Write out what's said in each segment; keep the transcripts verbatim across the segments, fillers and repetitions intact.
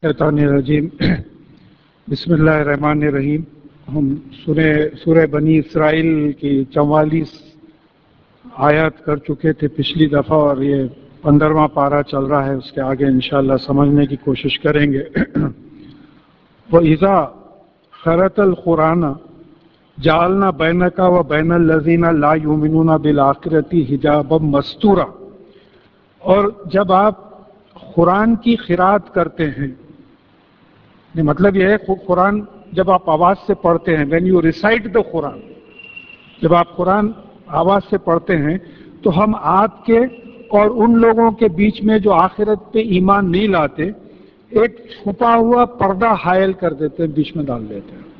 شیطان الرجیم بسم اللہ الرحمن الرحیم۔ ہم سورہ سورہ بنی اسرائیل کی چوالیس آیات کر چکے تھے پچھلی دفعہ، اور یہ پندرہواں پارہ چل رہا ہے، اس کے آگے انشاءاللہ سمجھنے کی کوشش کریں گے۔ وَإِذَا خَرَتَ الْقُرْآنَ جَعَلْنَا بَيْنَكَ وَبَيْنَ الَّذِينَ لَا يُؤْمِنُونَ بِالْآخِرَةِ حِجَابًا مَسْتُورًا، اور جب آپ قرآن کی قرات کرتے ہیں، مطلب یہ ہے قرآن جب آپ آواز سے پڑھتے ہیں، when you recite the قرآن، جب آپ قرآن آواز سے پڑھتے ہیں تو ہم آپ کے اور ان لوگوں کے بیچ میں جو آخرت پہ ایمان نہیں لاتے ایک چھپا ہوا پردہ حائل کر دیتے ہیں، بیچ میں ڈال دیتے ہیں۔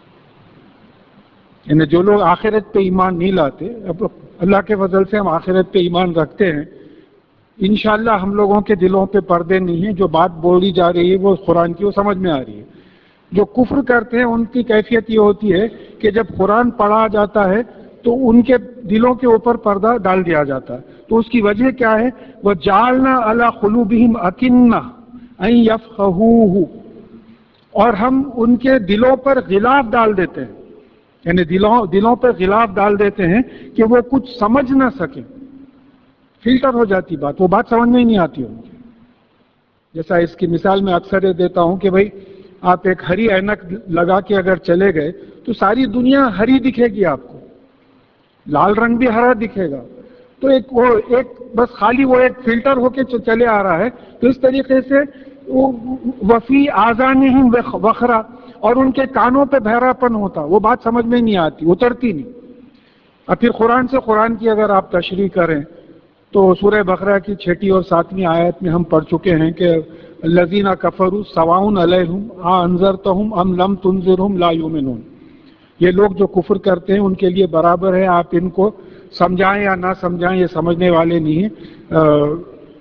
یعنی جو لوگ آخرت پہ ایمان نہیں لاتے، اب اللہ کے فضل سے ہم آخرت پہ ایمان رکھتے ہیں، انشاءاللہ ہم لوگوں کے دلوں پہ پردے نہیں ہیں، جو بات بولی جا رہی ہے وہ قرآن کی وہ سمجھ میں آ رہی ہے۔ جو کفر کرتے ہیں ان کی کیفیت یہ ہوتی ہے کہ جب قرآن پڑھا جاتا ہے تو ان کے دلوں کے اوپر پردہ ڈال دیا جاتا ہے۔ تو اس کی وجہ کیا ہے؟ وَجَعَلْنَا عَلَىٰ قُلُوبِهِمْ أَكِنَّةً أَن يَفْقَهُوهُ، اور ہم ان کے دلوں پر غلاف ڈال دیتے ہیں، یعنی دلوں دلوں پر غلاف ڈال دیتے ہیں کہ وہ کچھ سمجھ نہ سکیں، فلٹر ہو جاتی بات، وہ بات سمجھ میں ہی نہیں آتی ان کی۔ جیسا اس کی مثال میں اکثر یہ دیتا ہوں کہ بھائی آپ ایک ہری اینک لگا کے اگر چلے گئے تو ساری دنیا ہری دکھے گی، آپ کو لال رنگ بھی ہرا دکھے گا، تو ایک وہ ایک بس خالی وہ ایک فلٹر ہو کے چلے آ رہا ہے۔ تو اس طریقے سے وفی آذانہم وقرا، اور ان کے کانوں پہ بہرا پن ہوتا، وہ بات سمجھ میں نہیں آتی، اترتی نہیں۔ اور پھر قرآن سے قرآن کی اگر آپ تشریح کریں تو سورہ بقرہ کی چھٹی اور ساتویں آیت میں ہم پڑھ چکے ہیں کہ الذین کفروا سواء علیہم انذرتہم ام لم تنذرہم لا یؤمنون، یہ لوگ جو کفر کرتے ہیں ان کے لیے برابر ہے آپ ان کو سمجھائیں یا نہ سمجھائیں، یہ سمجھنے والے نہیں ہیں۔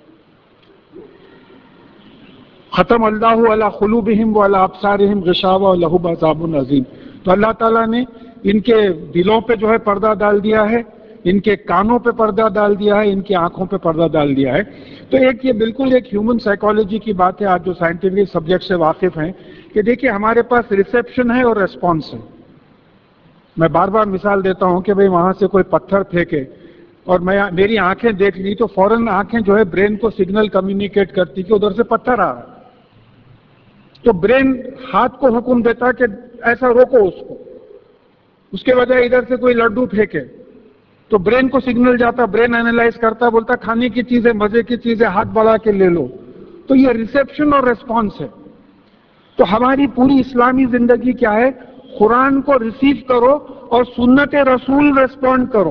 ختم اللہ علی قلوبہم وعلی ابصارہم غشاوہ ولہم عذاب عظیم، تو اللہ تعالیٰ نے ان کے دلوں پہ جو ہے پردہ ڈال دیا ہے، ان کے کانوں پہ پردہ ڈال دیا ہے، ان کی آنکھوں پہ پردہ ڈال دیا ہے۔ تو ایک یہ بالکل ایک ہیومن سائیکالوجی کی بات ہے، آج جو سائنٹیفک سبجیکٹ سے واقف ہیں، کہ دیکھیں ہمارے پاس ریسیپشن ہے اور ریسپانس ہے۔ میں بار بار مثال دیتا ہوں کہ بھئی وہاں سے کوئی پتھر پھینکے اور میں میری آنکھیں دیکھ لی تو فوراً آنکھیں جو ہے برین کو سگنل کمیونیکیٹ کرتی کہ ادھر سے پتھر آ رہا ہے، تو برین ہاتھ کو حکم دیتا کہ ایسا روکو اس کو، اس کے بجائے ادھر سے کوئی لڈو پھینکے تو برین کو سگنل جاتا، برین اینالائز کرتا، بولتا کھانے کی چیزیں، مزے کی چیزیں، ہاتھ بڑھا کے لے لو۔ تو یہ ریسیپشن اور ریسپانس ہے۔ تو ہماری پوری اسلامی زندگی کیا ہے؟ قرآن کو ریسیو کرو اور سنت رسول ریسپونڈ کرو۔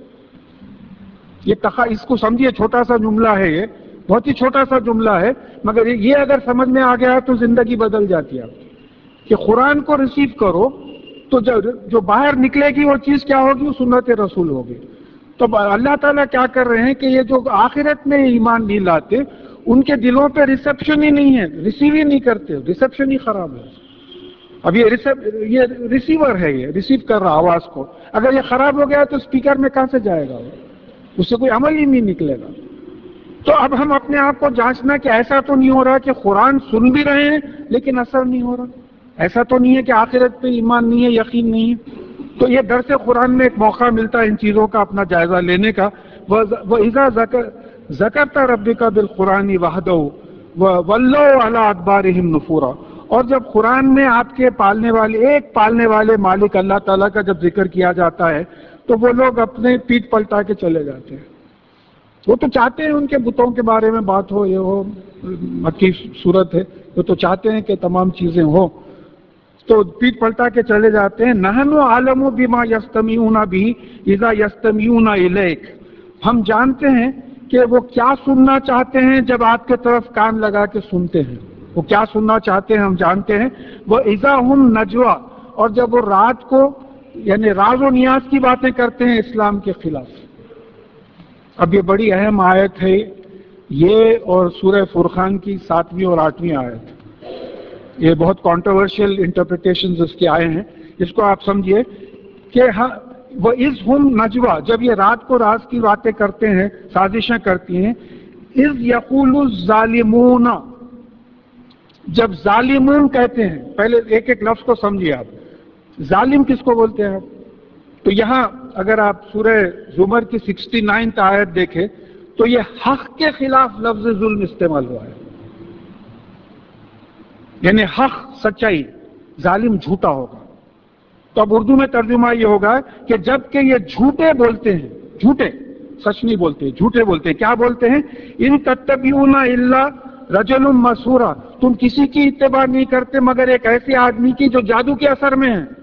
یہ تخا اس کو سمجھیے، چھوٹا سا جملہ ہے، یہ بہت ہی چھوٹا سا جملہ ہے، مگر یہ اگر سمجھ میں آ گیا تو زندگی بدل جاتی ہے کہ قرآن کو ریسیو کرو تو جو باہر نکلے گی وہ چیز کیا ہوگی؟ وہ سنت رسول ہوگی۔ تو اللہ تعالیٰ کیا کر رہے ہیں کہ یہ جو آخرت میں ایمان نہیں لاتے ان کے دلوں پہ ریسیپشن ہی نہیں ہے، ریسیو ہی نہیں کرتے، ریسیپشن ہی خراب ہے۔ اب یہ یہ ریسیور ہے، یہ ریسیو کر رہا آواز کو، اگر یہ خراب ہو گیا تو اسپیکر میں کہاں سے جائے گا؟ اس سے کوئی عمل ہی نہیں نکلے گا۔ تو اب ہم اپنے آپ کو جانچنا کہ ایسا تو نہیں ہو رہا کہ قرآن سن بھی رہے ہیں لیکن اثر نہیں ہو رہا، ایسا تو نہیں ہے کہ آخرت پہ ایمان نہیں ہے، یقین نہیں ہے۔ تو یہ درس قرآن میں ایک موقع ملتا ہے ان چیزوں کا اپنا جائزہ لینے کا۔ وَإِذَا ذَكَرْتَ رَبِّكَ بِالْقُرْآنِ وَحْدَهُ وَوَلَّوْا عَلَىٰ أَدْبَارِهِمْ نُفُورًا، اور جب قرآن میں آپ کے پالنے والے ایک پالنے والے مالک اللہ تعالیٰ کا جب ذکر کیا جاتا ہے تو وہ لوگ اپنے پیٹ پلٹا کے چلے جاتے ہیں۔ وہ تو چاہتے ہیں ان کے بتوں کے بارے میں بات ہو، یہ ہو، مکی صورت ہے، وہ تو چاہتے ہیں کہ تمام چیزیں ہو، تو پیٹ پلٹا کے چلے جاتے ہیں۔ نحن عالم بما یستمعون به اذا یستمعون الیک، ہم جانتے ہیں کہ وہ کیا سننا چاہتے ہیں جب آپ کے طرف کان لگا کے سنتے ہیں، وہ کیا سننا چاہتے ہیں ہم جانتے ہیں۔ وہ اذا هم نجوا، اور جب وہ رات کو یعنی راز و نیاز کی باتیں کرتے ہیں اسلام کے خلاف۔ اب یہ بڑی اہم آیت ہے یہ، اور سورہ فرقان کی ساتویں اور آٹھویں آیت، یہ بہت کانٹروورشل انٹرپریٹیشنز اس کے آئے ہیں۔ اس کو آپ سمجھیے کہ وہ از ہم نجوا، جب یہ رات کو راز کی باتیں کرتے ہیں، سازشیں کرتی ہیں، از یقول الظالمون، جب ظالمون کہتے ہیں، پہلے ایک ایک لفظ کو سمجھیے آپ، ظالم کس کو بولتے ہیں آپ؟ تو یہاں اگر آپ سورہ زمر کی سکسٹی نائنتھ آیت دیکھیں تو یہ حق کے خلاف لفظ ظلم استعمال ہوا ہے، یعنی حق سچائی، ظالم جھوٹا ہوگا۔ تو اب اردو میں ترجمہ یہ ہوگا کہ جب کہ یہ جھوٹے بولتے ہیں، جھوٹے سچ نہیں بولتے، جھوٹے بولتے ہیں، کیا بولتے ہیں؟ ان تتبعون الا رجل مسحورا، تم کسی کی اتباع نہیں کرتے مگر ایک ایسے آدمی کی جو جادو کے اثر میں ہے۔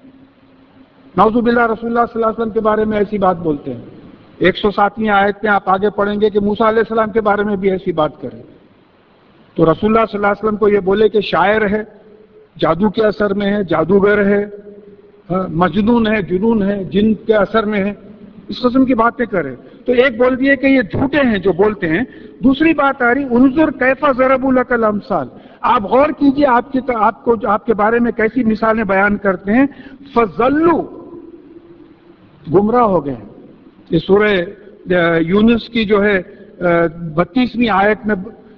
نعوذ باللہ، رسول اللہ صلی اللہ علیہ وسلم کے بارے میں ایسی بات بولتے ہیں۔ ایک سو ساتویں آیت میں آپ آگے پڑھیں گے کہ موسیٰ علیہ السلام کے بارے میں بھی ایسی بات کریں۔ تو رسول اللہ صلی اللہ علیہ وسلم کو یہ بولے کہ شاعر ہے، جادو کے اثر میں ہے، جادوگر ہے، مجنون ہے، جنون ہے، جن کے اثر میں ہے، اس قسم کی باتیں کرے، تو ایک بول دیے کہ یہ جھوٹے ہیں جو بولتے ہیں۔ دوسری بات آ رہی انظر کیف ضربوا لک الامثال، آپ غور کیجئے آپ کے آپ کو آپ کے بارے میں کیسی مثالیں بیان کرتے ہیں۔ فضلوا، گمراہ ہو گئے۔ یہ سورہ یونس کی جو ہے بتیسویں آیت میں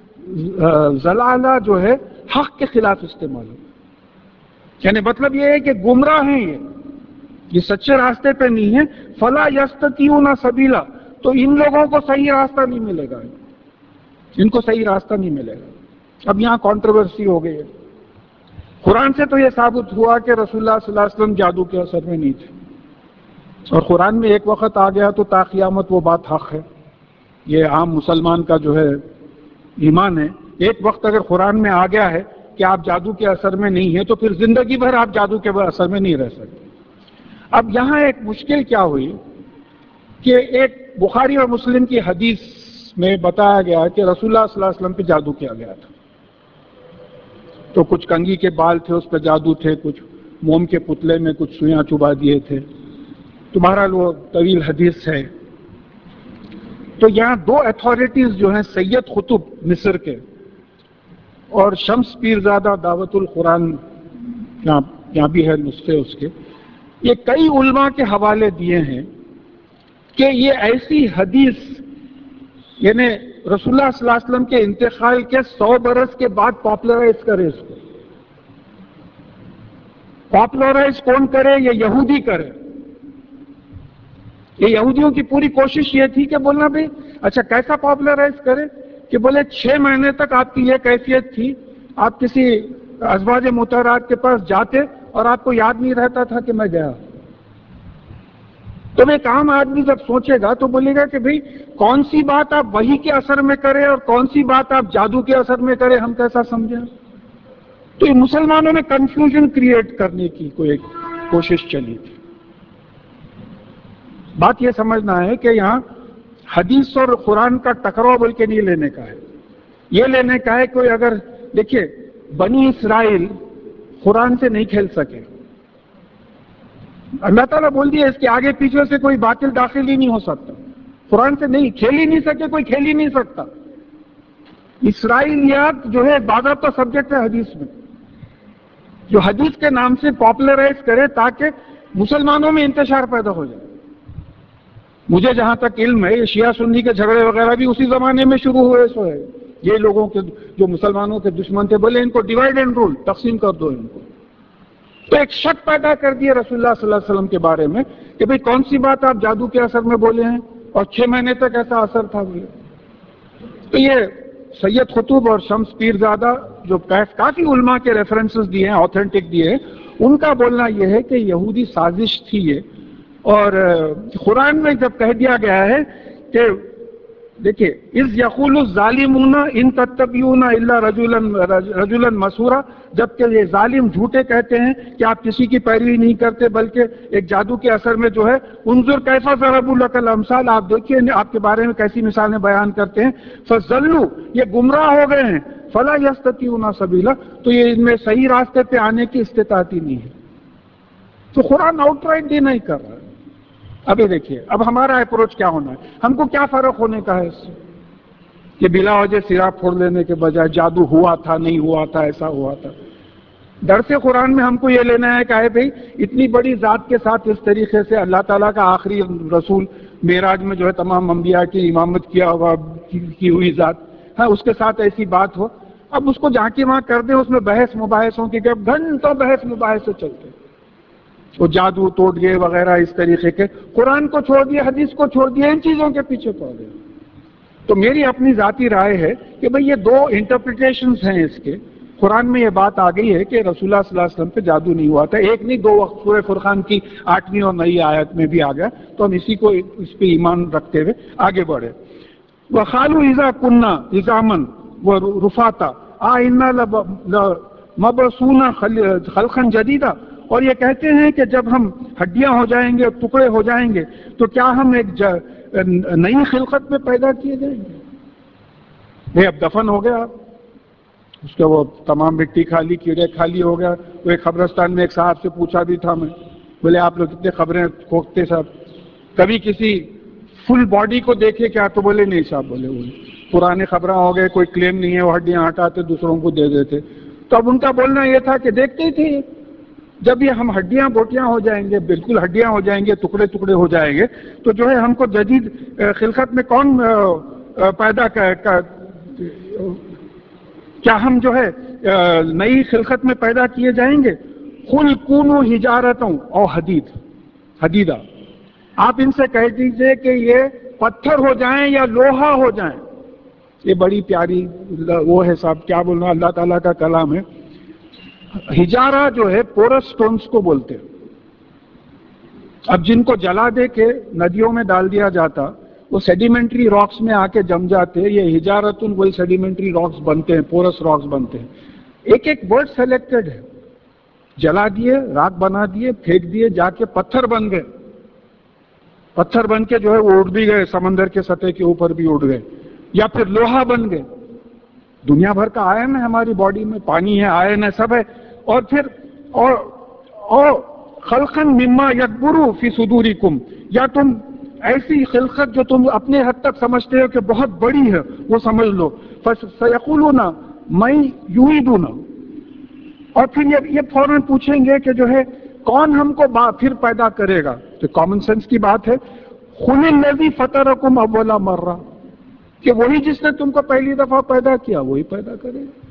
زلالہ جو ہے حق کے خلاف استعمال ہو، یعنی مطلب یہ ہے کہ گمراہ ہیں، یہ یہ سچے راستے پہ نہیں ہے۔ فلا یستطیعون سبیلا، تو ان لوگوں کو صحیح راستہ نہیں ملے گا، ان کو صحیح راستہ نہیں ملے گا۔ اب یہاں کنٹروورسی ہو گئی ہے۔ قرآن سے تو یہ ثابت ہوا کہ رسول اللہ صلی اللہ علیہ وسلم جادو کے اثر میں نہیں تھے، اور قرآن میں ایک وقت آ گیا تو تا قیامت وہ بات حق ہے، یہ عام مسلمان کا جو ہے ایمان ہے۔ ایک وقت اگر قرآن میں آ گیا ہے کہ آپ جادو کے اثر میں نہیں ہیں تو پھر زندگی بھر آپ جادو کے اثر میں نہیں رہ سکتے۔ اب یہاں ایک مشکل کیا ہوئی کہ ایک بخاری اور مسلم کی حدیث میں بتایا گیا کہ رسول اللہ صلی اللہ علیہ وسلم پہ جادو کیا گیا تھا، تو کچھ کنگھی کے بال تھے اس پہ جادو تھے، کچھ موم کے پتلے میں کچھ سوئیاں چبا دیے تھے، تو بہرحال وہ طویل حدیث ہے۔ تو یہاں دو اتھارٹیز جو ہیں، سید قطب مصر کے اور شمس پیرزادہ دعوت القرآن، یہاں یہاں بھی ہے نسخے اس کے، یہ کئی علماء کے حوالے دیے ہیں کہ یہ ایسی حدیث، یعنی رسول اللہ صلی اللہ علیہ وسلم کے انتقال کے سو برس کے بعد پاپولرائز کرے، اس کو پاپولرائز کون کرے؟ یہ یہودی کرے۔ یہ یہودیوں کی پوری کوشش یہ تھی کہ بولنا بھائی اچھا کیسا پاپولرائز کرے، کہ بولے چھ مہینے تک آپ کی یہ کیفیت تھی، آپ کسی ازواج مطہرات کے پاس جاتے اور آپ کو یاد نہیں رہتا تھا کہ میں گیا۔ تو ایک عام آدمی جب سوچے گا تو بولے گا کہ بھئی کون سی بات آپ وحی کے اثر میں کریں اور کون سی بات آپ جادو کے اثر میں کریں، ہم کیسا سمجھیں؟ تو یہ مسلمانوں میں کنفیوژن کریٹ کرنے کی کوئی ایک کوشش چلی تھی۔ بات یہ سمجھنا ہے کہ یہاں حدیث اور قرآن کا ٹکراؤ بول کے نہیں لینے کا ہے، یہ لینے کا ہے کوئی اگر دیکھیے بنی اسرائیل قرآن سے نہیں کھیل سکے، اللہ تعالیٰ بول دیا اس کے آگے پیچھے سے کوئی باطل داخل ہی نہیں ہو سکتا، قرآن سے نہیں کھیل ہی نہیں سکے، کوئی کھیل ہی نہیں سکتا۔ اسرائیلیات جو ہے باضابطہ سبجیکٹ ہے حدیث میں، جو حدیث کے نام سے پاپولرائز کرے تاکہ مسلمانوں میں انتشار پیدا ہو جائے۔ مجھے جہاں تک علم ہے یہ شیعہ سنی کے جھگڑے وغیرہ بھی اسی زمانے میں شروع ہوئے، سو ہے یہ لوگوں کے جو مسلمانوں کے دشمن تھے بولے ان کو ڈیوائڈ اینڈ رول، تقسیم کر دو ان کو، تو ایک شک پیدا کر دیا رسول اللہ صلی اللہ علیہ وسلم کے بارے میں کہ بھئی کون سی بات آپ جادو کے اثر میں بولے ہیں اور چھ مہینے تک ایسا اثر تھا بولے۔ تو یہ سید قطب اور شمس پیرزادہ جو کافی علماء کے ریفرنسز دیے ہیں، آتھینٹک دیے ہیں، ان کا بولنا یہ ہے کہ یہودی سازش تھی یہ، اور قرآن میں جب کہہ دیا گیا ہے کہ دیکھیے اذ یقول الظالمون ان تتبعون الا رجلا رجلا مسحورا، جبکہ یہ ظالم جھوٹے کہتے ہیں کہ آپ کسی کی پیروی نہیں کرتے بلکہ ایک جادو کے اثر میں جو ہے انظر کیف ضربوا لک الامثال، آپ دیکھیے آپ کے بارے میں کیسی مثالیں بیان کرتے ہیں۔ فضلوا، یہ گمراہ ہو گئے ہیں، فلا یستطیعون سبیلا، تو یہ ان میں صحیح راستے پہ آنے کی استطاعت ہی نہیں ہے۔ تو قرآن آؤٹ رائٹ ڈینائی نہیں کر رہا ہے۔ ابھی دیکھیے اب ہمارا اپروچ کیا ہونا ہے، ہم کو کیا فرق ہونے کا ہے اس سے کہ بلا وجہ سرا پھوڑ لینے کے بجائے جادو ہوا تھا نہیں ہوا تھا ایسا ہوا تھا۔ درس قرآن میں ہم کو یہ لینا ہے کہ ہے بھئی اتنی بڑی ذات کے ساتھ اس طریقے سے اللہ تعالیٰ کا آخری رسول معراج میں جو ہے تمام انبیاء کی امامت کیا ہوا کی ہوئی ذات، ہاں اس کے ساتھ ایسی بات ہو، اب اس کو جہاں کی وہاں کر دیں، اس میں بحث مباحثوں کی کہ گھنٹوں بحث مباحثے چلتے، وہ جادو توڑ گئے وغیرہ اس طریقے کے، قرآن کو چھوڑ دیا، حدیث کو چھوڑ دیا، ان چیزوں کے پیچھے پڑ گئے۔ تو میری اپنی ذاتی رائے ہے کہ بھئی یہ دو انٹرپریٹیشنز ہیں اس کے۔ قرآن میں یہ بات آ گئی ہے کہ رسول اللہ صلی اللہ علیہ وسلم پہ جادو نہیں ہوا تھا، ایک نہیں دو وقت، سورہ فرقان کی آٹھویں اور نئی آیت میں بھی آ گیا، تو ہم اسی کو اس پہ ایمان رکھتے ہوئے آگے بڑھے۔ وَقَالُوا إِذَا كُنَّا عِظَامًا وَرُفَاتًا أَإِنَّا لَمَبْعُوثُونَ خَلْقًا جَدِيدًا، اور یہ کہتے ہیں کہ جب ہم ہڈیاں ہو جائیں گے، ٹکڑے ہو جائیں گے، تو کیا ہم ایک نئی خلقت میں پیدا کیے جائیں گے؟ یہ اب دفن ہو گیا، اس کا وہ تمام مٹی کھالی، کیڑے کھالی ہو گیا۔ وہ ایک قبرستان میں ایک صاحب سے پوچھا بھی تھا میں، بولے آپ لوگ کتنے خبریں کھوکتے صاحب، کبھی کسی فل باڈی کو دیکھے کیا؟ تو بولے نہیں صاحب، بولے وہ پرانے خبریں ہو گئے، کوئی کلیم نہیں ہے، وہ ہڈیاں ہٹاتے دوسروں کو دے دیتے۔ تو اب ان کا بولنا یہ تھا کہ دیکھتے ہی تھے، جب یہ ہم ہڈیاں بوٹیاں ہو جائیں گے، بالکل ہڈیاں ہو جائیں گے، ٹکڑے ٹکڑے ہو جائیں گے، تو جو ہے ہم کو جدید خلقت میں کون پیدا کر، کیا ہم جو ہے نئی خلقت میں پیدا کیے جائیں گے؟ قُلْ كُونُوا حِجَارَةً أَوْ حَدِيدًا حدیدہ، آپ ان سے کہہ دیجئے کہ یہ پتھر ہو جائیں یا لوہا ہو جائیں۔ یہ بڑی پیاری وہ ہے صاحب، کیا بولنا، اللہ تعالیٰ کا کلام ہے۔ ہجارہ جو ہے پورس سٹونز کو بولتے ہیں، اب جن کو جلا دے کے ندیوں میں ڈال دیا جاتا، وہ سیڈیمنٹری راکس میں آ کے جم جاتے، یہ ہجارتن وہی سیڈیمنٹری راکس بنتے ہیں، پورس راکس بنتے ہیں۔ ایک ایک برڈ سلیکٹڈ ہے، جلا دیے، راک بنا دیے، پھینک دیے، جا کے پتھر بن گئے، پتھر بن کے جو ہے وہ اڑ بھی گئے، سمندر کے سطح کے اوپر بھی اڑ گئے، یا پھر لوہا بن گئے۔ دنیا بھر کا آئن ہے ہماری باڈی میں، پانی ہے، آئن ہے، سب ہے۔ اور پھر اور اور خلقا مما یکبروا فی صدورکم، یا تم ایسی خلقت جو تم اپنے حد تک سمجھتے ہو کہ بہت بڑی ہے وہ سمجھ لو، فسیقولون من یعیدنا، اور پھر یہ یہ فوراً پوچھیں گے کہ جو ہے کون ہم کو پھر پیدا کرے گا؟ تو کامن سینس کی بات ہے، قل الذی فطرکم اول مرہ، کہ وہی جس نے تم کو پہلی دفعہ پیدا کیا وہی پیدا کرے گا۔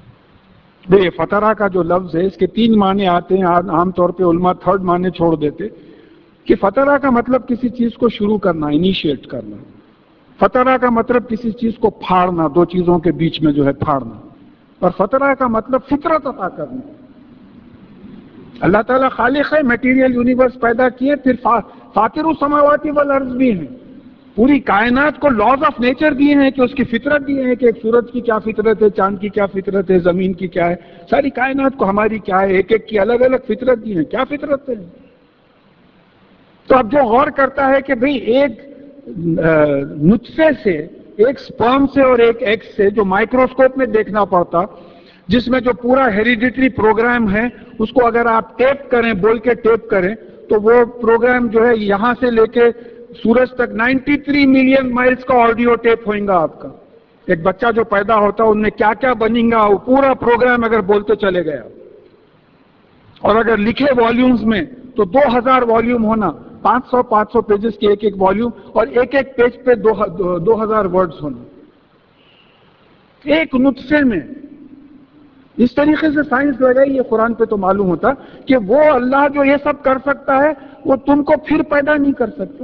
یہ فطرہ کا جو لفظ ہے اس کے تین معنی آتے ہیں، عام طور پہ علماء تھرڈ معنی چھوڑ دیتے کہ فطرہ کا مطلب کسی چیز کو شروع کرنا، انیشیٹ کرنا۔ فطرہ کا مطلب کسی چیز کو پھاڑنا، دو چیزوں کے بیچ میں جو ہے پھاڑنا، اور فطرہ کا مطلب فطرت عطا کرنا۔ اللہ تعالیٰ خالق ہے، میٹیریل یونیورس پیدا کیے، پھر فاطر السماوات والارض بھی ہیں، پوری کائنات کو لاز آف نیچر دیے ہیں کہ اس کی فطرت دیے ہیں کہ ایک سورج کی کیا فطرت ہے، چاند کی کیا فطرت ہے، زمین کی کیا ہے، ساری کائنات کو ہماری کیا ہے، ایک ایک کی الگ الگ فطرت دی ہے، کیا فطرت ہے۔ تو اب جو غور کرتا ہے کہ بھئی ایک نطفے سے، ایک سپرم سے اور ایک ایگ سے، جو مائکروسکوپ میں دیکھنا پڑتا، جس میں جو پورا ہیریڈیٹری پروگرام ہے اس کو اگر آپ ٹیپ کریں، بول کے ٹیپ کریں، تو وہ پروگرام جو ہے یہاں سے لے کے سورج تک نائنٹی تھری ملین مائلز کا آڈیو ٹیپ ہوئیں گا آپ کا۔ ایک بچہ جو پیدا ہوتا ان میں کیا کیا بنیں گا، وہ پورا پروگرام اگر بولتے چلے گیا، اور اگر لکھے والیومز میں تو دو ہزار والیوم ہونا، پانچ سو پانچ سو پیجز کی ایک ایک والیوم، اور ایک ایک پیج پہ دو دو ہزار ورڈز ہونا ایک نطفے میں۔ اس طریقے سے سائنس لگائی، یہ قرآن پہ تو معلوم ہوتا کہ وہ اللہ جو یہ سب کر سکتا ہے وہ تم کو پھر پیدا نہیں کر سکتا۔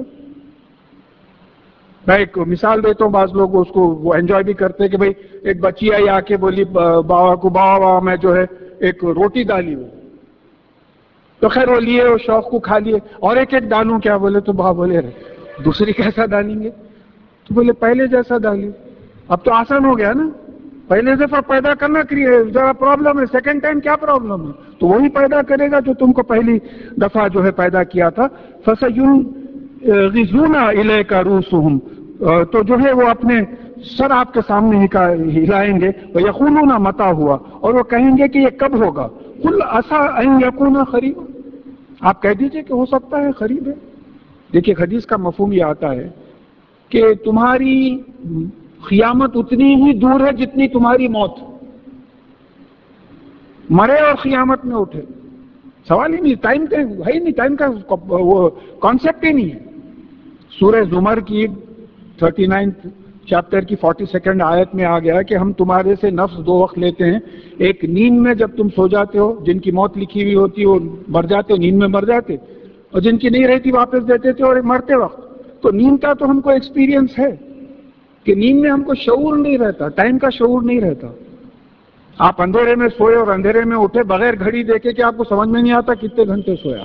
میں ایک مثال دیتا ہوں، بعض لوگ اس کو وہ انجوائے بھی کرتے کہ بھئی ایک بچی آئی آ کے بولی بابا کو، بابا میں جو ہے ایک روٹی ڈالی ہوں، تو خیر وہ لیے وہ شوق کو کھا لیے، اور ایک ایک ڈالوں کیا؟ بولے تو بابا بولے دوسری کیسا ڈالیں گے؟ تو بولے پہلے جیسا ڈالی۔ اب تو آسان ہو گیا نا، پہلے دفعہ پیدا کرنا ذرا پرابلم ہے، سیکنڈ ٹائم کیا پرابلم ہے؟ تو وہی پیدا کرے گا جو تم کو پہلی دفعہ جو ہے پیدا کیا تھا۔ فَسَيُنْغِضُونَ إِلَيْكَ رُؤُوسُهُمْ، تو جو ہے وہ اپنے سر آپ کے سامنے ہلائیں گے، وَيَقُولُونَ مَتَىٰ ہُوَ، اور وہ کہیں گے کہ یہ کب ہوگا؟ قُلْ عَسَىٰ أَن يَكُونَ قَرِيبًا، آپ کہہ دیجئے کہ ہو سکتا ہے قریب ہے۔ دیکھیے حدیث کا مفہوم یہ آتا ہے کہ تمہاری قیامت اتنی ہی دور ہے جتنی تمہاری موت، مرے اور قیامت میں اٹھے، سوال ہی نہیں، ٹائم کا ہے ہی نہیں، ٹائم کا وہ کانسیپٹ ہی نہیں ہے۔ سورہ زمر کی تھرٹی نائنتھ چیپٹر کی فورٹی سیکنڈ آیت میں آ گیا کہ ہم تمہارے سے نفس دو وقت لیتے ہیں، ایک نیند میں جب تم سو جاتے ہو، جن کی موت لکھی ہوئی ہوتی ہے وہ مر جاتے ہو، نیند میں مر جاتے، اور جن کی نہیں رہتی واپس دیتے تھے، اور مرتے وقت تو نیند کا تو ہم کو ایکسپیرینس ہے کہ نیند میں ہم کو شعور نہیں رہتا، ٹائم کا شعور نہیں رہتا. آپ اندھیرے میں سوئے اور اندھیرے میں اٹھے بغیر گھڑی دیکھے کہ آپ کو سمجھ میں نہیں آتا کتنے گھنٹے سویا.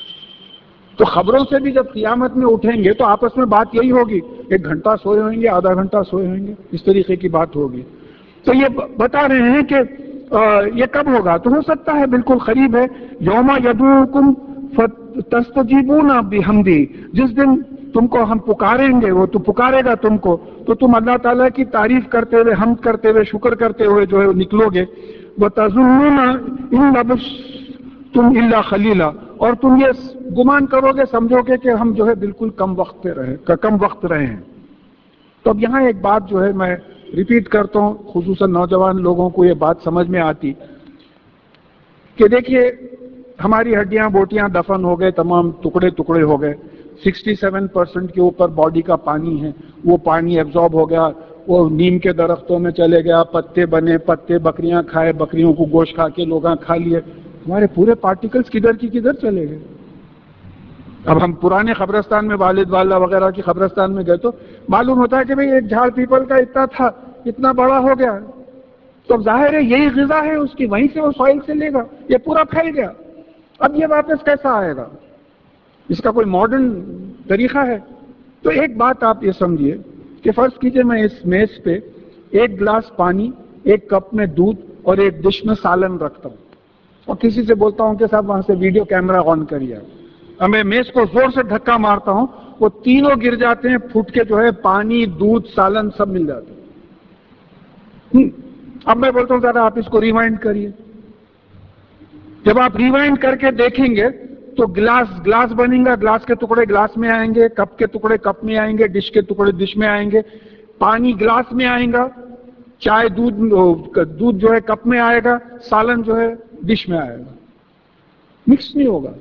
تو خبروں سے بھی جب قیامت میں اٹھیں گے تو آپس میں بات یہی ہوگی، ایک گھنٹہ سوئے ہوئیں گے، آدھا گھنٹہ سوئے ہوئیں گے، اس طریقے کی بات ہوگی. تو یہ بتا رہے ہیں کہ یہ کب ہوگا؟ تو ہو سکتا ہے بالکل قریب ہے. یوم یدعوکم فتستجیبون بحمدی، جس دن تم کو ہم پکاریں گے، وہ تو پکارے گا تم کو، تو تم اللہ تعالیٰ کی تعریف کرتے ہوئے، حمد کرتے ہوئے، شکر کرتے ہوئے جو ہے نکلو گے. وَتَظُنُّونَ إِن لَبِثْتُمْ إِلَّا خَلِيلًا، اور تم یہ گمان کرو گے، سمجھو گے کہ ہم جو ہے بالکل کم وقت پہ رہے کم وقت رہے ہیں. تو اب یہاں ایک بات جو ہے میں ریپیٹ کرتا ہوں، خصوصاً نوجوان لوگوں کو یہ بات سمجھ میں آتی کہ دیکھیے ہماری ہڈیاں بوٹیاں دفن ہو گئے، تمام ٹکڑے ٹکڑے ہو گئے، سکسٹی سیون پرسینٹ کے اوپر باڈی کا پانی ہے، وہ پانی ایبزارب ہو گیا، وہ نیم کے درختوں میں چلے گیا، پتے بنے، پتے بکریاں کھائے، بکریوں کو گوشت کھا کے لوگاں کھا لیے، ہمارے پورے پارٹیکلز کدھر کی کدھر چلے گئے. اب ہم پرانے قبرستان میں، والد والدہ وغیرہ کی قبرستان میں گئے تو معلوم ہوتا ہے کہ بھئی ایک جھاڑ پیپل کا اتنا تھا، اتنا بڑا ہو گیا. تو اب ظاہر ہے یہی غذا ہے اس کی، وہیں سے وہ سوائل سے لے گا، یہ پورا پھیل گیا. اب یہ واپس کیسا آئے گا؟ اس کا کوئی ماڈرن طریقہ ہے؟ تو ایک بات آپ یہ سمجھیے کہ فرض کیجئے میں اس میز پہ ایک گلاس پانی، ایک کپ میں دودھ اور ایک ڈش میں سالن رکھتا ہوں، اور کسی سے بولتا ہوں کہ صاحب وہاں سے ویڈیو کیمرہ آن کریے. اب میں میز کو زور سے دھکا مارتا ہوں، وہ تینوں گر جاتے ہیں، پھوٹ کے جو ہے پانی، دودھ، سالن سب مل جاتے ہیں. اب میں بولتا ہوں ذرا آپ اس کو ریوائنڈ کریے. جب آپ ریوائنڈ کر کے دیکھیں گے تو گلاس گلاس بنے گا، گلاس کے ٹکڑے گلاس میں آئیں گے، کپ کے ٹکڑے کپ میں آئیں گے، ڈش کے ٹکڑے ڈش میں آئیں گے، پانی گلاس میں آئیں گا، چائے دودھ دودھ جو ہے کپ میں آئے گا، سالن جو ہے ڈش میں آئے گا، مکس نہیں ہوگا.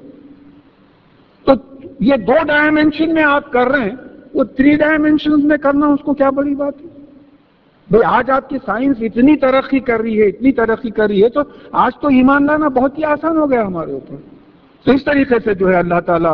تو یہ دو ڈائمنشن میں آپ کر رہے ہیں، وہ تھری ڈائمنشن میں کرنا اس کو کیا بڑی بات ہے؟ بھئی آج آپ کی سائنس اتنی ترقی کر رہی ہے، اتنی ترقی کر رہی ہے، تو آج تو ایمان لانا بہت ہی آسان ہو گیا ہمارے اوپر. تو اس طریقے سے جو ہے اللہ تعالیٰ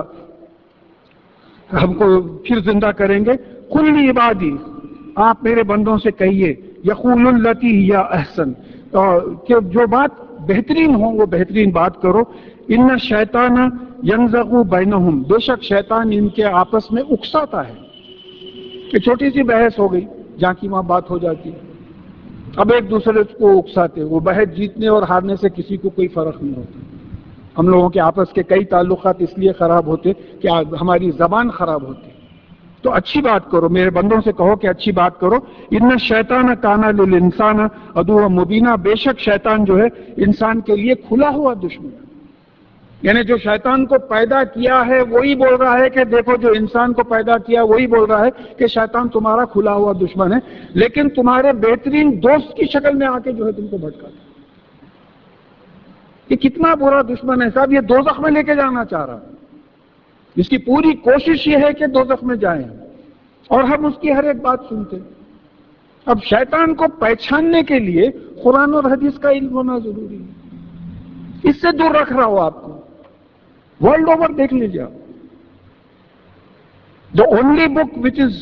ہم کو پھر زندہ کریں گے. قل عبادی، آپ میرے بندوں سے کہیے، یقول التی ہی احسن، کہ جو بات بہترین ہو وہ بہترین بات کرو. ان الشیطان ینزغ بینہم، بے شک شیطان ان کے آپس میں اکساتا ہے. کہ چھوٹی سی بحث ہو گئی، جہاں کی وہاں بات ہو جاتی ہے، اب ایک دوسرے کو اکساتے. وہ بحث جیتنے اور ہارنے سے کسی کو کوئی فرق نہیں ہوتا. ہم لوگوں کے آپس کے کئی تعلقات اس لیے خراب ہوتے کہ ہماری زبان خراب ہوتی. تو اچھی بات کرو، میرے بندوں سے کہو کہ اچھی بات کرو. ان الشیطان کان للانسان عدوا مبینا، بے شک شیطان جو ہے انسان کے لیے کھلا ہوا دشمن ہے. یعنی جو شیطان کو پیدا کیا ہے وہی بول رہا ہے کہ دیکھو جو انسان کو پیدا کیا وہی بول رہا ہے کہ شیطان تمہارا کھلا ہوا دشمن ہے، لیکن تمہارے بہترین دوست کی شکل میں آ کے جو ہے تم کو بھٹکاتا ہے. یہ کتنا برا دشمن ہے صاحب، یہ دوزخ میں لے کے جانا چاہ رہا ہے. اس کی پوری کوشش یہ ہے کہ دوزخ میں جائیں، اور ہم اس کی ہر ایک بات سنتے. اب شیطان کو پہچاننے کے لیے قرآن اور حدیث کا علم ہونا ضروری ہے. اس سے دور رکھ رہا ہو آپ کو. ورلڈ اوور دیکھ لیجیے آپ. The only book which is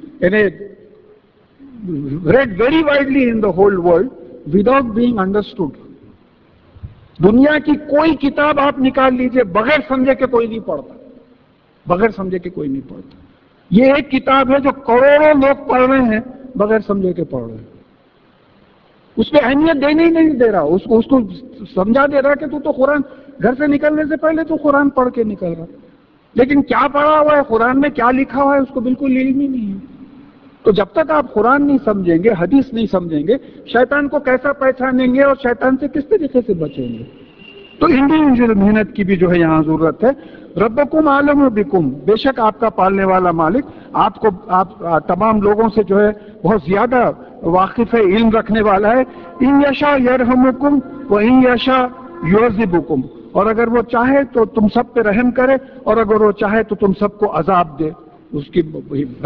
read very widely in the whole world without being understood. دنیا کی کوئی کتاب آپ نکال لیجئے، بغیر سمجھے کہ کوئی نہیں پڑھتا، بغیر سمجھے کہ کوئی نہیں پڑھتا. یہ ایک کتاب ہے جو کروڑوں لوگ پڑھ رہے ہیں، بغیر سمجھے کے پڑھ رہے ہیں. اس پہ اہمیت دینے ہی نہیں دے رہا، اس کو اس کو سمجھا دے رہا کہ تو تو قرآن گھر سے نکلنے سے پہلے تو قرآن پڑھ کے نکل رہا، لیکن کیا پڑھا ہوا ہے قرآن میں، کیا لکھا ہوا ہے، اس کو بالکل علم ہی نہیں ہے. تو جب تک آپ قرآن نہیں سمجھیں گے، حدیث نہیں سمجھیں گے، شیطان کو کیسا پہچانیں گے اور شیطان سے کس طریقے سے بچیں گے؟ تو انڈیویجول محنت کی بھی جو ہے یہاں ضرورت ہے. ربکم عالم بکم، بے شک آپ کا پالنے والا مالک آپ کو آپ تمام لوگوں سے جو ہے بہت زیادہ واقف ہے، علم رکھنے والا ہے. ان یشاء یرحمکم و ان یشاء یعذبکم، اور اگر وہ چاہے تو تم سب پہ رحم کرے، اور اگر وہ چاہے تو تم سب کو عذاب دے. اس کی بھائی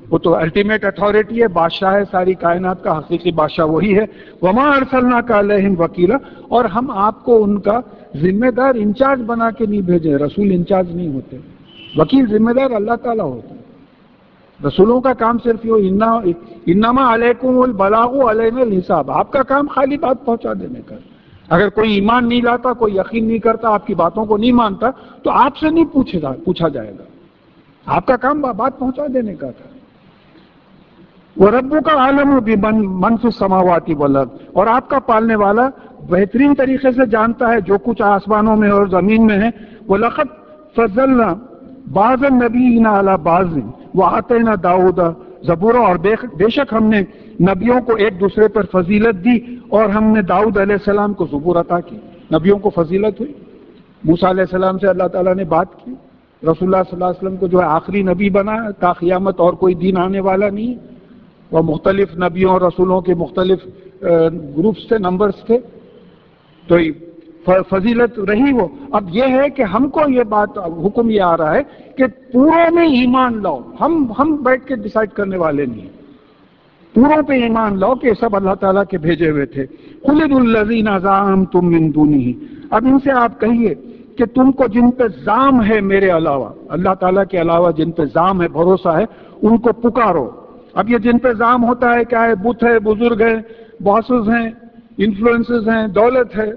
وہ تو الٹیمیٹ اتھارٹی ہے، بادشاہ ہے ساری کائنات کا، حقیقی بادشاہ وہی ہے. وما ارسلناک علیہم وکیلا، اور ہم آپ کو ان کا ذمہ دار انچارج بنا کے نہیں بھیجے. رسول انچارج نہیں ہوتے، وکیل ذمہ دار اللہ تعالیٰ ہوتے. رسولوں کا کام صرف یہ انما علیکم البلاغ علینا الحساب، آپ کا کام خالی بات پہنچا دینے کا. اگر کوئی ایمان نہیں لاتا، کوئی یقین نہیں کرتا، آپ کی باتوں کو نہیں مانتا، تو آپ سے نہیں پوچھے گا پوچھا جائے گا. آپ کا کام بات پہنچا دینے کا تھا. وَرَبُّكَ عَالَمُ بِمَنْ مَنْ فِي السَّمَاوَاتِ وَالْأَرْضِ، اور آپ کا پالنے والا بہترین طریقے سے جانتا ہے جو کچھ آسمانوں میں اور زمین میں ہے. وَلَقَدْ فَضَّلْنَا بَعْضَ النَّبِيِّينَ عَلَى بَعْضٍ وَآتَيْنَا دَاوُودَ زبورا، اور بے شک ہم نے نبیوں کو ایک دوسرے پر فضیلت دی، اور ہم نے داؤد علیہ السلام کو زبور عطا کی. نبیوں کو فضیلت ہوئی. موسیٰ علیہ السلام سے اللہ تعالیٰ نے بات کی. رسول اللہ صلی اللہ علیہ وسلم کو جو ہے آخری نبی بنا، تا قیامت اور کوئی دین آنے والا نہیں. وہ مختلف نبیوں اور رسولوں کے مختلف گروپس تھے، نمبرز تھے، تو فضیلت رہی وہ. اب یہ ہے کہ ہم کو یہ بات حکم یہ آ رہا ہے کہ پوروں میں ایمان لاؤ. ہم ہم بیٹھ کے ڈیسائیڈ کرنے والے نہیں، پوروں پہ ایمان لاؤ کہ سب اللہ تعالیٰ کے بھیجے ہوئے تھے. قُلِ ادْعُوا الَّذِينَ زَعَمْتُم مِّن دُونِهِ، اب ان سے آپ کہیے کہ تم کو جن پہ زام ہے میرے علاوہ، اللہ تعالیٰ کے علاوہ جن پہ زام ہے، بھروسہ ہے، ان کو پکارو. اب یہ جن پہ زام ہوتا ہے کیا ہے؟ بت ہے، بزرگ ہیں، باسز ہیں، انفلوئنسز ہیں، دولت ہے.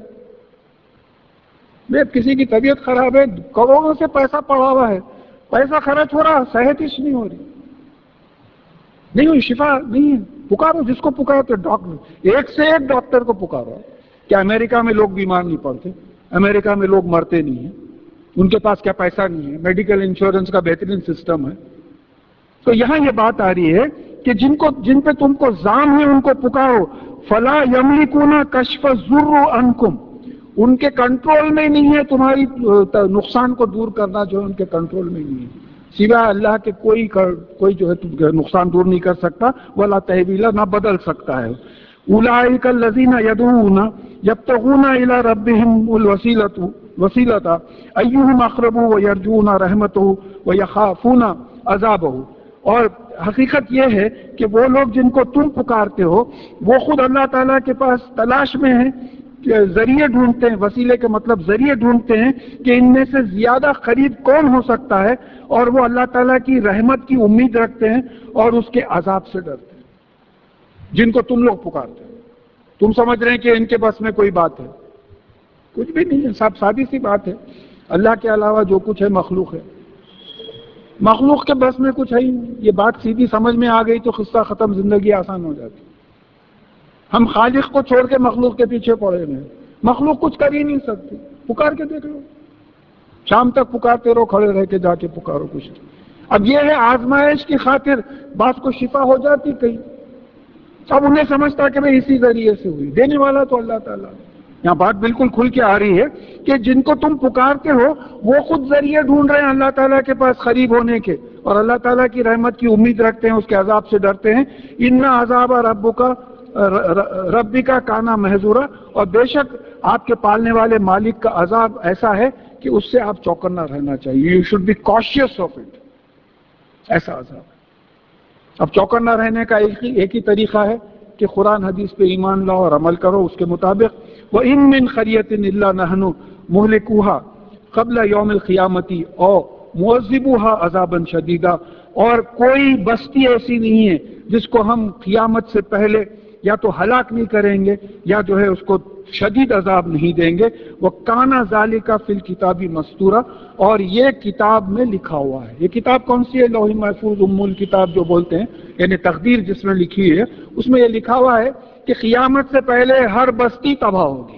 کسی کی طبیعت خراب ہے، کروڑوں سے پیسہ پڑا ہوا ہے، پیسہ خرچ ہو رہا، صحت اس نہیں ہو رہی، نہیں ہوئی، شفا نہیں ہے. پکارو جس کو پکارو. ڈاکٹر ایک سے ایک ڈاکٹر کو پکارو. کیا امریکہ میں لوگ بیمار نہیں پڑتے؟ امریکہ میں لوگ مرتے نہیں ہیں. ان کے پاس کیا پیسہ نہیں ہے؟ میڈیکل انشورنس کا بہترین سسٹم ہے. تو یہاں یہ بات آ رہی ہے کہ جن کو جن پہ تم کو زام ہے ان کو پکارو. فلا یملکون کشف الضر عنکم، ان کے کنٹرول میں نہیں ہے تمہاری نقصان کو دور کرنا، جو ہے ان کے کنٹرول میں نہیں ہے. سوائے اللہ کے کوئی کوئی جو ہے نقصان دور نہیں کر سکتا. ولا تحویلا، نہ بدل سکتا ہے. اولئک الذین یدعون یبتغون الی ربہم الوسیلۃ وسیلۃ ایہم اقرب ویرجون رحمتہ ویخافون عذابہ. اور حقیقت یہ ہے کہ وہ لوگ جن کو تم پکارتے ہو وہ خود اللہ تعالیٰ کے پاس تلاش میں ہیں، ذریعے ڈھونڈتے ہیں. وسیلے کے مطلب ذریعے ڈھونڈتے ہیں کہ ان میں سے زیادہ قریب کون ہو سکتا ہے، اور وہ اللہ تعالیٰ کی رحمت کی امید رکھتے ہیں اور اس کے عذاب سے ڈرتے ہیں. جن کو تم لوگ پکارتے ہیں، تم سمجھ رہے ہیں کہ ان کے بس میں کوئی بات ہے، کچھ بھی نہیں ہے. سب سادی سی بات ہے. اللہ کے علاوہ جو کچھ ہے مخلوق ہے، مخلوق کے بس میں کچھ ہے ہی نہیں. یہ بات سیدھی سمجھ میں آ گئی تو قصہ ختم، زندگی آسان ہو جاتی. ہم خالق کو چھوڑ کے مخلوق کے پیچھے پڑے ہوئے ہیں. مخلوق کچھ کر ہی نہیں سکتی. پکار کے دیکھ لو، شام تک پکارتے رہو، کھڑے رہ کے جا کے پکارو کچھ. اب یہ ہے آزمائش کی خاطر بات کو شفا ہو جاتی کہیں. اب انہیں سمجھتا کہ میں اسی ذریعے سے ہوئی، دینے والا تو اللہ تعالیٰ. یہاں بات بالکل کھل کے آ رہی ہے کہ جن کو تم پکارتے ہو وہ خود ذریعے ڈھونڈ رہے ہیں اللہ تعالیٰ کے پاس قریب ہونے کے، اور اللہ تعالیٰ کی رحمت کی امید رکھتے ہیں، اس کے عذاب سے ڈرتے ہیں. ان عذاب ربک ربی کا کانا محظورا، اور بے شک آپ کے پالنے والے مالک کا عذاب ایسا ہے کہ اس سے آپ چوکنا رہنا چاہیے. You should be cautious of it. ایسا عذاب ہے. اب چوکنا رہنے کا ایک ہی ایک ہی طریقہ ہے کہ قرآن حدیث پہ ایمان لاؤ اور عمل کرو اس کے مطابق. وَإِن مِّن قَرْيَةٍ إِلَّا نَحْنُ مُهْلِكُوهَا قَبْلَ يَوْمِ الْقِيَامَةِ أَوْ مُعَذِّبُوهَا عَذَابًا شَدِيدًا، اور کوئی بستی ایسی نہیں ہے جس کو ہم قیامت سے پہلے یا تو ہلاک نہیں کریں گے یا جو ہے اس کو شدید عذاب نہیں دیں گے. وَكَانَ ذَلِكَ فِي الْكِتَابِ مَسْطُورًا، اور یہ کتاب میں لکھا ہوا ہے. یہ کتاب کون سی ہے؟ لوح محفوظ، ام الکتاب جو بولتے ہیں، یعنی تقدیر جس میں لکھی ہے، اس میں یہ لکھا ہوا ہے کہ قیامت سے پہلے ہر بستی تباہ ہوگی.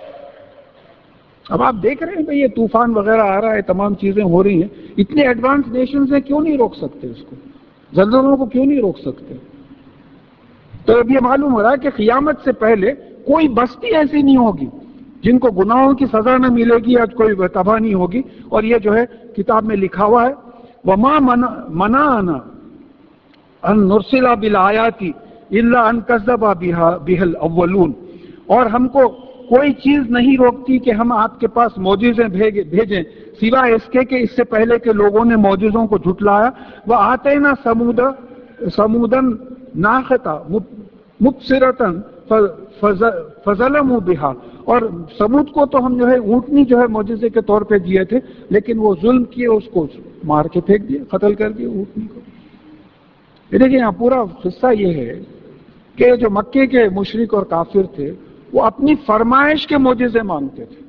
اب آپ دیکھ رہے ہیں بھئی یہ طوفان وغیرہ آ رہا ہے، تمام چیزیں ہو رہی ہیں. اتنے ایڈوانس نیشنز ہیں، کیوں نہیں روک سکتے اس کو؟ زلزلوں کو کیوں نہیں روک سکتے؟ تو اب یہ معلوم ہو رہا ہے کہ قیامت سے پہلے کوئی بستی ایسی نہیں ہوگی جن کو گناہوں کی سزا نہ ملے گی یا کوئی تباہ نہیں ہوگی. اور یہ جو ہے کتاب میں لکھا ہوا ہے. وَمَا مَنَعَنَا أَن نُرْسِلَ بِالْآيَاتِ إِلَّا أَن كَذَّبَ بِهَا الْأَوَّلُونَ، اور ہم کو کوئی چیز نہیں روکتی کہ ہم آپ کے پاس معجزے بھیجیں سوائے اس کے کہ اس سے پہلے کے لوگوں نے معجزوں کو جھٹلایا. وَآتَيْنَا ثَمُودَ سمودن ناختا مبصرتن فظلموا بہا، اور سمود کو تو ہم جو ہے اونٹنی جو ہے معجزے کے طور پہ دیے تھے، لیکن وہ ظلم کیے، اس کو مار کے پھینک دیے، قتل کر دیے اونٹنی کو۔ دیکھیں یہاں پورا قصہ یہ ہے کہ جو مکے کے مشرک اور کافر تھے وہ اپنی فرمائش کے معجزے مانگتے تھے۔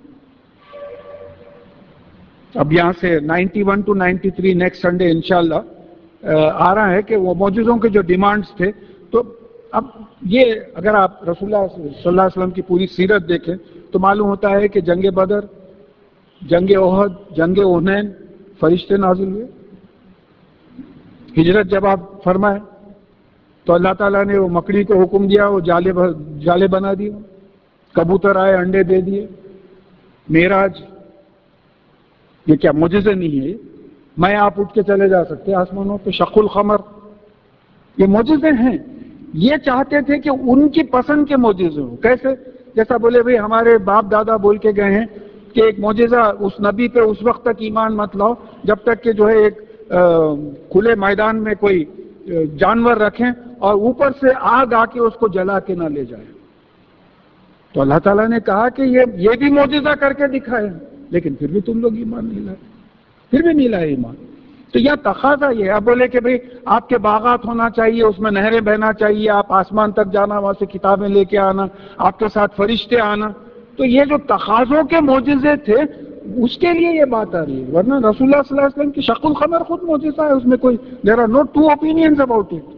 اب یہاں سے ninety one two ninety three next Sunday انشاءاللہ آ رہا ہے کہ وہ معجزوں کے جو ڈیمانڈز تھے، تو اب یہ اگر آپ رسول اللہ صلی اللہ علیہ وسلم کی پوری سیرت دیکھیں تو معلوم ہوتا ہے کہ جنگ بدر، جنگ احد، جنگ حنین فرشتے نازل ہوئے۔ ہجرت جب آپ فرمائے تو اللہ تعالیٰ نے وہ مکڑی کو حکم دیا، وہ جالے جالے بنا دیے، کبوتر آئے انڈے دے دیے۔ معراج، یہ کیا معجزے نہیں ہے؟ میں آپ اٹھ کے چلے جا سکتے آسمانوں پہ۔ شق القمر، یہ معجزے ہیں۔ یہ چاہتے تھے کہ ان کی پسند کے معجزے ہوں۔ کیسے؟ جیسا بولے بھئی ہمارے باپ دادا بول کے گئے ہیں کہ ایک معجزہ اس نبی پہ اس وقت تک ایمان مت لاؤ جب تک کہ جو ہے ایک کھلے میدان میں کوئی جانور رکھیں اور اوپر سے آگ آ کے اس کو جلا کے نہ لے جائے۔ تو اللہ تعالیٰ نے کہا کہ یہ یہ بھی معجزہ کر کے دکھائے، لیکن پھر بھی تم لوگ ایمان نہیں لائے، پھر بھی نہیں لائے ایمان۔ تو یہ تقاضا یہ ہے۔ اب بولے کہ بھئی آپ کے باغات ہونا چاہیے، اس میں نہریں بہنا چاہیے، آپ آسمان تک جانا، وہاں سے کتابیں لے کے آنا، آپ کے ساتھ فرشتے آنا، تو یہ جو تقاضوں کے معجزے تھے اس کے لیے یہ بات آ رہی ہے۔ ورنہ رسول اللہ صلی اللہ علیہ وسلم کی شق القمر خود معجزہ ہے، اس میں کوئی there are no two opinions about it۔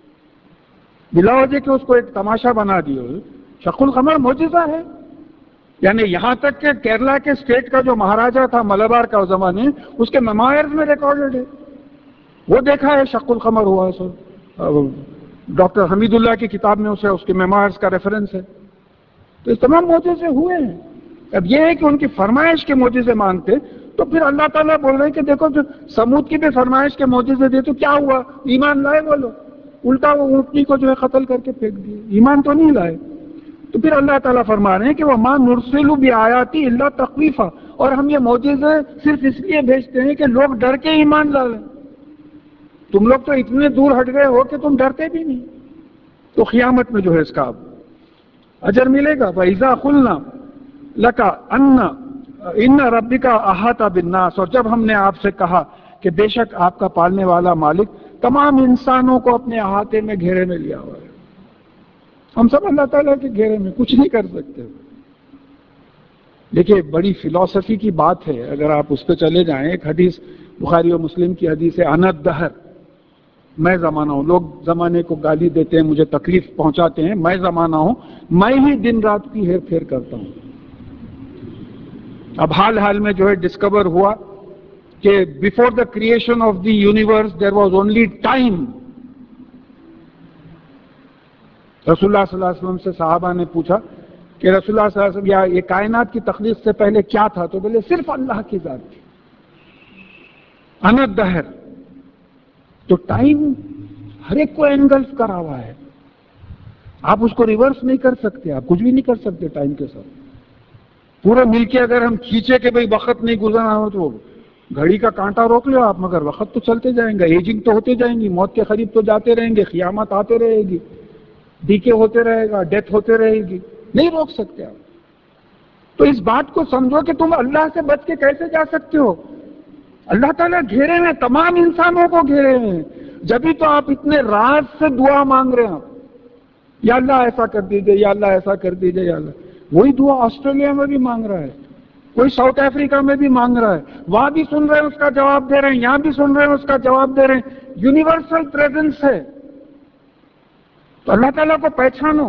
بلا وجہ کہ اس کو ایک تماشا بنا دیا، شق القمر معجزہ ہے۔ یعنی یہاں تک کہ کیرلا کے اسٹیٹ کا جو مہاراجا تھا ملبار کا اس زمانے، اس کے میموائرز میں ریکارڈڈ ہے، وہ دیکھا ہے شق القمر ہوا ہے۔ سر ڈاکٹر حمید اللہ کی کتاب میں اسے اس کے میموائرز کا ریفرنس ہے۔ تو اس تمام معجزے ہوئے ہیں۔ اب یہ ہے کہ ان کی فرمائش کے معجزے مانگتے، تو پھر اللہ تعالیٰ بول رہے ہیں کہ دیکھو جو سمود کی بھی فرمائش کے معجزے دے تو کیا ہوا؟ ایمان لائے وہ لوگ، الٹا وہ اونٹنی کو جو ہے قتل کر کے پھینک دیے، ایمان تو نہیں لائے۔ تو پھر اللہ تعالیٰ فرما رہے ہیں کہ وَمَا نُرْسِلُ بِآيَاتِ إِلَّا تَخْوِيفًا، اور ہم یہ معجزے صرف اس لیے بھیجتے ہیں کہ لوگ ڈر کے ایمان لا لیں۔ تم لوگ تو اتنے دور ہٹ گئے ہو کہ تم ڈرتے بھی نہیں، تو قیامت میں جو ہے اس کا اجر ملے گا۔ وَإِذَا قُلْنَا لَكَ أَنَّ إِنَّ رَبِّكَ أَحَاطَ بِالنَّاسِ، اور جب ہم نے آپ سے کہا کہ بے شک آپ کا پالنے والا مالک تمام انسانوں کو اپنے احاطے میں گھیرے میں لیا ہوا ہے، ہم سب اللہ تعالیٰ کے گھیرے میں، کچھ نہیں کر سکتے۔ دیکھیے بڑی فلسفی کی بات ہے، اگر آپ اس پہ چلے جائیں۔ ایک حدیث بخاری و مسلم کی حدیث ہے، انا الدہر، میں زمانہ ہوں۔ لوگ زمانے کو گالی دیتے ہیں، مجھے تکلیف پہنچاتے ہیں، میں زمانہ ہوں، میں ہی دن رات کی ہیر پھیر کرتا ہوں۔ اب حال حال میں جو ہے ڈسکور ہوا کہ before the creation of the universe there was only time. رسول اللہ صلی اللہ علیہ وسلم سے صحابہ نے پوچھا کہ رسول اللہ صلی اللہ علیہ وسلم، یا یہ کائنات کی تخلیق سے پہلے کیا تھا؟ تو بولے صرف اللہ کی ذات تھی، انا الدہر۔ تو ٹائم ہر ایک کو انگلف کرا ہوا ہے، آپ اس کو ریورس نہیں کر سکتے، آپ کچھ بھی نہیں کر سکتے ٹائم کے ساتھ۔ پورے مل کے اگر ہم کھینچے کہ بھئی وقت نہیں گزرنا ہو تو گھڑی کا کانٹا روک لو آپ، مگر وقت تو چلتے جائیں گے، ایجنگ تو ہوتے جائیں گی، موت کے قریب تو جاتے رہیں گے، قیامت آتے رہے گی، ڈیکے ہوتے رہے گا، ڈیتھ ہوتے رہے گی، نہیں روک سکتے آپ۔ تو اس بات کو سمجھو کہ تم اللہ سے بچ کے کیسے جا سکتے ہو؟ اللہ تعالیٰ گھیرے میں، تمام انسانوں کو گھیرے ہیں، جبھی تو آپ اتنے راز سے دعا مانگ رہے ہیں، یا اللہ ایسا کر دیجئے، یا اللہ ایسا کر دیجئے، یا اللہ۔ وہی دعا آسٹریلیا میں بھی مانگ رہا ہے، کوئی ساؤتھ افریقہ میں بھی مانگ رہا ہے، وہاں بھی سن رہے ہیں اس کا جواب دے رہے ہیں، یہاں بھی سن رہے ہیں اس کا جواب دے رہے ہیں۔ یونیورسل پریزنس ہے، تو اللہ تعالیٰ کو پہچانو۔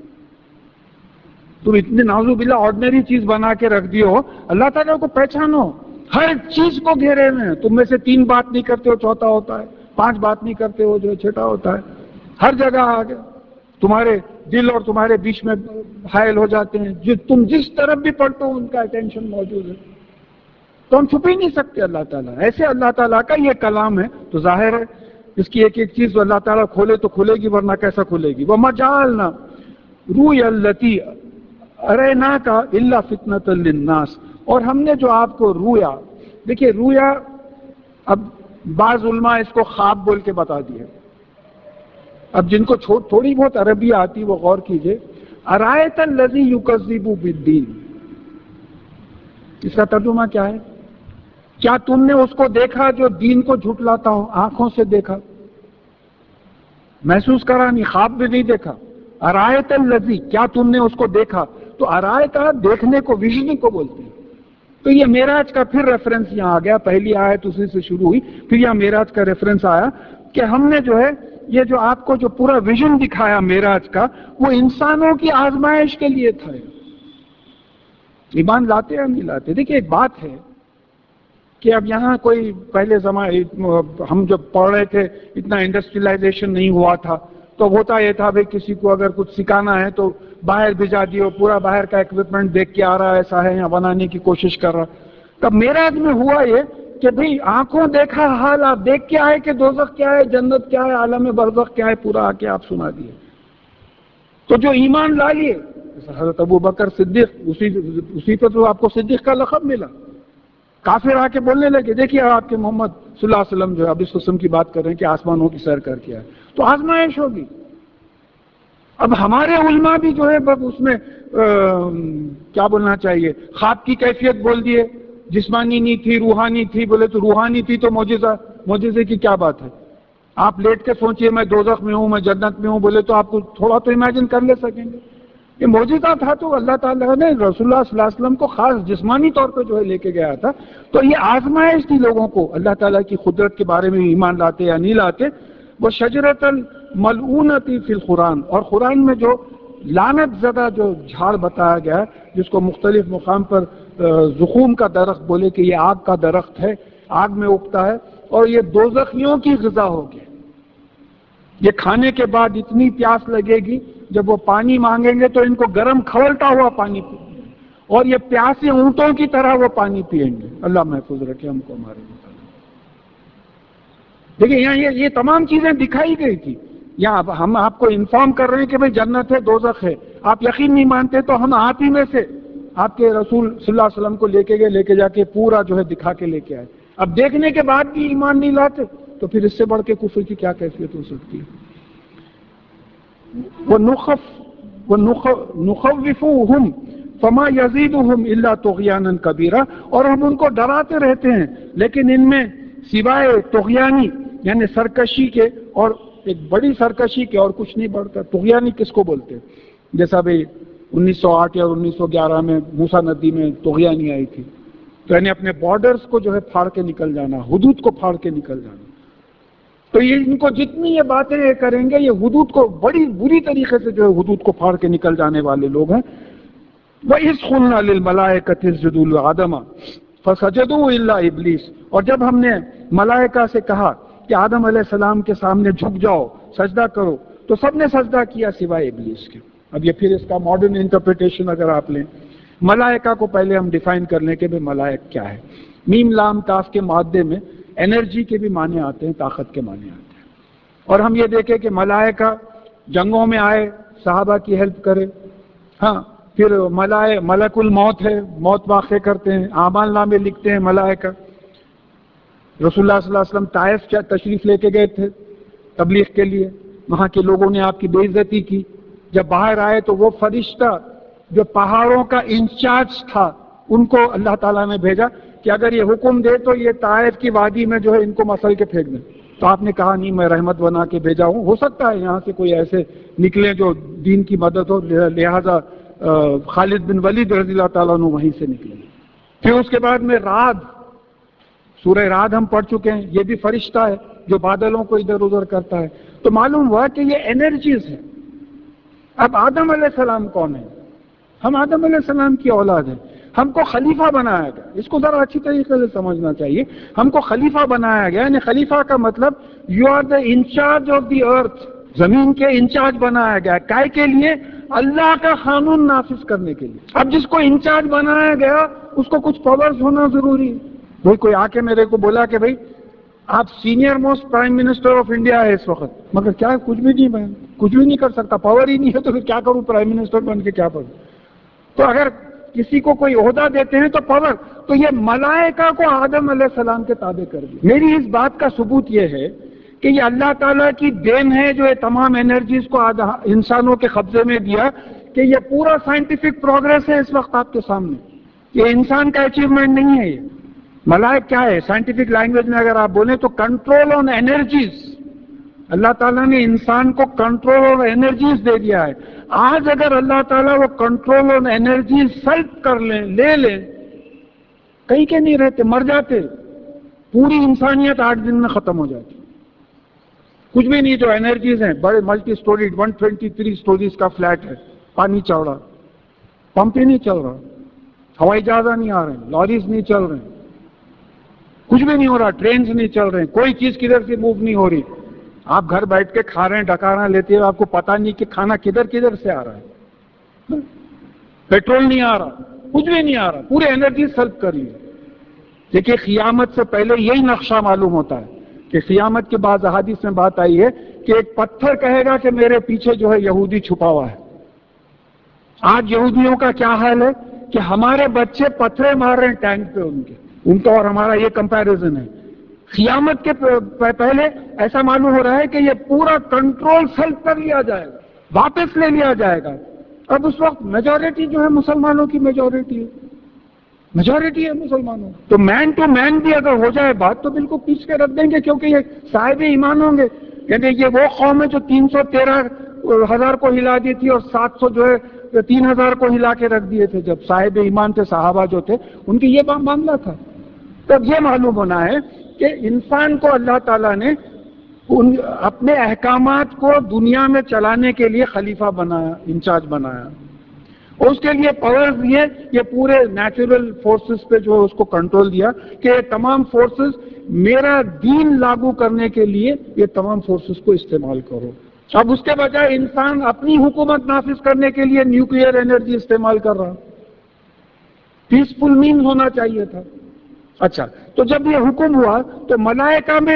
تم اتنے نعوذ باللہ آرڈنری چیز بنا کے رکھ دیو، اللہ تعالیٰ کو پہچانو۔ ہر چیز کو گھیرے میں، تم میں سے تین بات نہیں کرتے ہو چوتھا ہوتا ہے، پانچ بات نہیں کرتے ہو جو چھٹا ہوتا ہے، ہر جگہ آ گیا، تمہارے دل اور تمہارے بیچ میں حائل ہو جاتے ہیں، جو تم جس طرف بھی پڑھتے ہو ان کا اٹینشن موجود ہے، تو ہم چھپ ہی نہیں سکتے اللہ تعالیٰ۔ ایسے اللہ تعالیٰ کا یہ کلام ہے، تو ظاہر ہے اس کی ایک ایک چیز اللہ تعالیٰ کھولے تو کھلے گی، ورنہ کیسا کھلے گی؟ وَمَا جَعَلْنَا رُؤْيَا الَّتِي أَرَيْنَاكَ إِلَّا فِتْنَةً لِلنَّاسِ، اور ہم نے جو آپ کو رویا، دیکھیے رویا، اب بعض علماء اس کو خواب بول کے بتا دیے، اب جن کو تھوڑی بہت عربی آتی وہ غور کیجئے، ارایت الذی یکذب بالدین، اس کا ترجمہ کیا ہے؟ کیا تم نے اس کو دیکھا جو دین کو جھٹلاتا ہو؟ آنکھوں سے دیکھا، محسوس کرا نہیں، خواب بھی نہیں دیکھا۔ ارایت الذی، کیا تم نے اس کو دیکھا؟ تو ارایت دیکھنے کو، ویژن کو بولتے ہیں۔ تو یہ معراج کا پھر ریفرنس یہاں آ گیا، پہلی آیت اسی سے شروع ہوئی، پھر یہاں معراج کا ریفرنس آیا کہ ہم نے جو ہے یہ جو آپ کو جو پورا ویژن دکھایا معراج کا، وہ انسانوں کی آزمائش کے لیے تھا۔ ایمان لاتے یا نہیں لاتے؟ دیکھیں ایک بات ہے کہ اب یہاں کوئی پہلے زمانے ہم جب پڑھ رہے تھے اتنا انڈسٹریلائزیشن نہیں ہوا تھا، تو ہوتا یہ تھا بھائی کسی کو اگر کچھ سکھانا ہے تو باہر بھیجا دیو، پورا باہر کا ایکوپمنٹ دیکھ کے آ رہا ہے، ایسا ہے، یا بنانے کی کوشش کر رہا۔ تب معراج میں ہوا یہ کہ بھئی آنکھوں دیکھا حال آپ دیکھ کے آئے کہ دوزخ کیا ہے، جنت کیا ہے، عالم برزخ کیا ہے، پورا آ کے آپ سنا دیے۔ تو جو ایمان لا لیے، حضرت ابو بکر صدیق، اسی اسی پہ تو آپ کو صدیق کا لقب ملا۔ کافر آ کے بولنے لگے دیکھیے آپ کے محمد صلی اللہ علیہ وسلم جو ہے اب اس قسم کی بات کر رہے ہیں کہ آسمانوں کی سیر کر کے آئے، تو آزمائش ہوگی۔ اب ہمارے علماء بھی جو ہے بس اس میں کیا بولنا چاہیے، خواب کی کیفیت بول دیے، جسمانی نہیں تھی روحانی تھی، بولے تو روحانی تھی تو معجزہ، معجزے کی کیا بات ہے؟ آپ لیٹ کے سوچئے میں دوزخ میں ہوں، میں جنت میں ہوں، بولے تو آپ کو تھوڑا تو امیجن کر لے سکیں گے۔ یہ معجزہ تھا تو اللہ تعالیٰ نے رسول اللہ صلی اللہ علیہ وسلم کو خاص جسمانی طور پہ جو ہے لے کے گیا تھا، تو یہ آزمائش تھی لوگوں کو اللہ تعالیٰ کی قدرت کے بارے میں ایمان لاتے یا نہیں لاتے۔ وہ شجرۃ الملعونۃ فی القرآن، اور قرآن میں جو لعنت زدہ جو جھاڑ بتایا گیا ہے، جس کو مختلف مقام پر زقوم کا درخت بولے کہ یہ آگ کا درخت ہے، آگ میں اگتا ہے، اور یہ دوزخیوں کی غذا ہوگی۔ یہ کھانے کے بعد اتنی پیاس لگے گی، جب وہ پانی مانگیں گے تو ان کو گرم کھولتا ہوا پانی پئیں گے، اور یہ پیاسے اونٹوں کی طرح وہ پانی پئیں گے۔ اللہ محفوظ رکھے ہم کو ہمارے مطالعے۔ دیکھیں یہاں یہ یہ تمام چیزیں دکھائی گئی تھی۔ یہاں ہم آپ کو انفارم کر رہے ہیں کہ بھئی جنت ہے، دوزخ ہے، آپ یقین نہیں مانتے تو ہم آپ ہی میں سے آپ کے رسول صلی اللہ علیہ وسلم کو لے کے گئے، لے کے جا کے پورا جو ہے دکھا کے لے کے آئے۔ اب دیکھنے کے بعد بھی ایمان نہیں لاتے تو پھر اس سے بڑھ کے کفر کی کیا کیفیت ہو سکتی ہے؟ وَنُخَوِّفُوهُمْ فَمَا يَزِيدُهُمْ إِلَّا طُغْيَانًا كَبِيرًا، اور ہم ان کو ڈراتے رہتے ہیں لیکن ان میں سوائے طغیانی یعنی سرکشی کے، اور ایک بڑی سرکشی کے اور کچھ نہیں بڑھتا۔ طغیانی کس کو بولتے ہیں؟ جیسا بھئی انیس سو آٹھ یا انیس سو گیارہ میں موسیٰ ندی میں طغیانی آئی تھی، تو یعنی اپنے بارڈرز کو جو ہے پھاڑ کے نکل جانا، حدود کو پھاڑ کے نکل جانا۔ تو یہ ان کو جتنی یہ باتیں یہ کریں گے، یہ حدود کو بڑی بری طریقے سے جو ہے حدود کو پھاڑ کے نکل جانے والے لوگ ہیں۔ وَإِذْ قُلْنَا لِلْمَلَائِكَةِ اسْجُدُوا لِآدَمَ فَسَجَدُوا إِلَّا إِبْلِيسَ، اور جب ہم نے ملائکہ سے کہا کہ آدم علیہ السلام کے سامنے جھک جاؤ، سجدہ کرو، تو سب نے سجدہ کیا سوائے ابلیس کے۔ اب یہ پھر اس کا ماڈرن انٹرپریٹیشن اگر آپ لیں، ملائکہ کو پہلے ہم ڈیفائن کر لیں کہ بھئی ملائک کیا ہے۔ میم لام کاف کے مادے میں انرجی کے بھی معنی آتے ہیں، طاقت کے معنی آتے ہیں، اور ہم یہ دیکھیں کہ ملائکہ جنگوں میں آئے، صحابہ کی ہیلپ کرے، ہاں، پھر ملائے ملک الموت ہے، موت واقع کرتے ہیں، اعمال نامے لکھتے ہیں ملائکہ۔ رسول اللہ صلی اللہ علیہ وسلم طائف تشریف لے کے گئے تھے تبلیغ کے لیے، وہاں کے لوگوں نے آپ کی بے عزتی کی، جب باہر آئے تو وہ فرشتہ جو پہاڑوں کا انچارج تھا ان کو اللہ تعالیٰ نے بھیجا کہ اگر یہ حکم دے تو یہ طائف کی وادی میں جو ہے ان کو مسل کے پھینک دیں، تو آپ نے کہا نہیں، میں رحمت بنا کے بھیجا ہوں، ہو سکتا ہے یہاں سے کوئی ایسے نکلے جو دین کی مدد ہو، لہذا خالد بن ولید رضی اللہ تعالیٰ عنہ وہیں سے نکلے۔ پھر اس کے بعد میں رعد، سورہ رعد ہم پڑھ چکے ہیں، یہ بھی فرشتہ ہے جو بادلوں کو ادھر ادھر کرتا ہے۔ تو معلوم ہوا کہ یہ انرجیز ہیں۔ اب آدم علیہ السلام کون ہے؟ ہم آدم علیہ السلام کی اولاد ہیں، ہم کو خلیفہ بنایا گیا، اس کو ذرا اچھی طریقے سے سمجھنا چاہیے۔ ہم کو خلیفہ بنایا گیا، یعنی خلیفہ کا مطلب you are the in charge of the earth, زمین کے انچارج بنایا گیا، کائے کے لیے؟ اللہ کا قانون نافذ کرنے کے لیے۔ اب جس کو انچارج بنایا گیا اس کو کچھ پاورز ہونا ضروری ہے۔ بھائی کوئی آ کے میرے کو بولا کہ بھائی آپ senior most prime minister of India ہے اس وقت، مگر کیا کچھ بھی نہیں، میں کچھ بھی نہیں کر سکتا، پاور ہی نہیں ہے، تو پھر کیا کروں؟ پرائم منسٹر بن کے کیا کروں؟ تو اگر کسی کو کوئی عہدہ دیتے ہیں تو پاور، تو یہ ملائکہ کو آدم علیہ السلام کے تابع کر دیا۔ میری اس بات کا ثبوت یہ ہے کہ یہ اللہ تعالیٰ کی دین ہے جو یہ تمام انرجیز کو انسانوں کے قبضے میں دیا، کہ یہ پورا سائنٹیفک پروگریس ہے اس وقت آپ کے سامنے. یہ انسان کا اچیومنٹ نہیں ہے. یہ ملائک کیا ہے سائنٹیفک لینگویج میں اگر آپ بولیں تو کنٹرول آن انرجیز. اللہ تعالیٰ نے انسان کو کنٹرول آن انرجیز دے دیا ہے. آج اگر اللہ تعالیٰ وہ کنٹرول آن انرجیز سلب کر لیں، لے لیں، کہیں کے نہیں رہتے، مر جاتے. پوری انسانیت آٹھ دن میں ختم ہو جاتی. کچھ بھی نہیں. جو انرجیز ہیں بڑے multi storeyed one twenty three storeys کا فلیٹ ہے، پانی چوڑا، پمپ ہی نہیں چل رہا، ہوائی جہاز نہیں آ رہے ہیں، لاریز نہیں چل رہے ہیں، کچھ بھی نہیں ہو رہا، ٹرینز نہیں چل رہے ہیں، کوئی چیز کدھر سے موو نہیں ہو رہی. آپ گھر بیٹھ کے کھا رہے ہیں، ڈکارا لیتے ہیں، آپ کو پتا نہیں کہ کھانا کدھر کدھر سے آ رہا ہے. پیٹرول نہیں آ رہا، کچھ بھی نہیں آ رہا، پورے انرجی سلب کر لی. دیکھیے قیامت سے پہلے یہی نقشہ معلوم ہوتا ہے کہ قیامت کے بعد احادیث میں بات آئی ہے کہ ایک پتھر کہے گا کہ میرے پیچھے جو ہے یہودی چھپا ہوا ہے. آج یہودیوں کا کیا حال ہے کہ ہمارے بچے پتھرے مار رہے ہیں ٹینک پہ ان کے. ان کا اور ہمارا یہ کمپیریزن ہے. قیامت کے پہلے ایسا معلوم ہو رہا ہے کہ یہ پورا کنٹرول سلب کر لیا جائے گا، واپس لے لیا جائے گا. اب اس وقت میجورٹی جو ہے مسلمانوں کی میجورٹی ہے، میجورٹی ہے مسلمانوں. تو مین ٹو مین بھی اگر ہو جائے بات تو بالکل پیچھے کے رکھ دیں گے، کیونکہ یہ صاحب ایمان ہوں گے. یعنی یہ وہ قوم ہے جو تین سو تیرہ ہزار کو ہلا دی تھی اور سات سو جو ہے تین ہزار کو ہلا کے رکھ دیے تھے. جب صاحب ایمان تھے صحابہ جو تھے ان کی یہ معاملہ تھا. تب یہ معلوم ہونا ہے کہ انسان کو اللہ تعالیٰ نے ان اپنے احکامات کو دنیا میں چلانے کے لیے خلیفہ بنایا، انچارج بنایا، اور اس کے لیے پاورز دیے. یہ پورے نیچرل فورسز پہ جو اس کو کنٹرول دیا کہ یہ تمام فورسز میرا دین لاگو کرنے کے لیے یہ تمام فورسز کو استعمال کرو. اب اس کے بجائے انسان اپنی حکومت نافذ کرنے کے لیے نیوکلیئر انرجی استعمال کر رہا. پیسفل مینز ہونا چاہیے تھا. اچھا، تو جب یہ حکم ہوا تو ملائکہ میں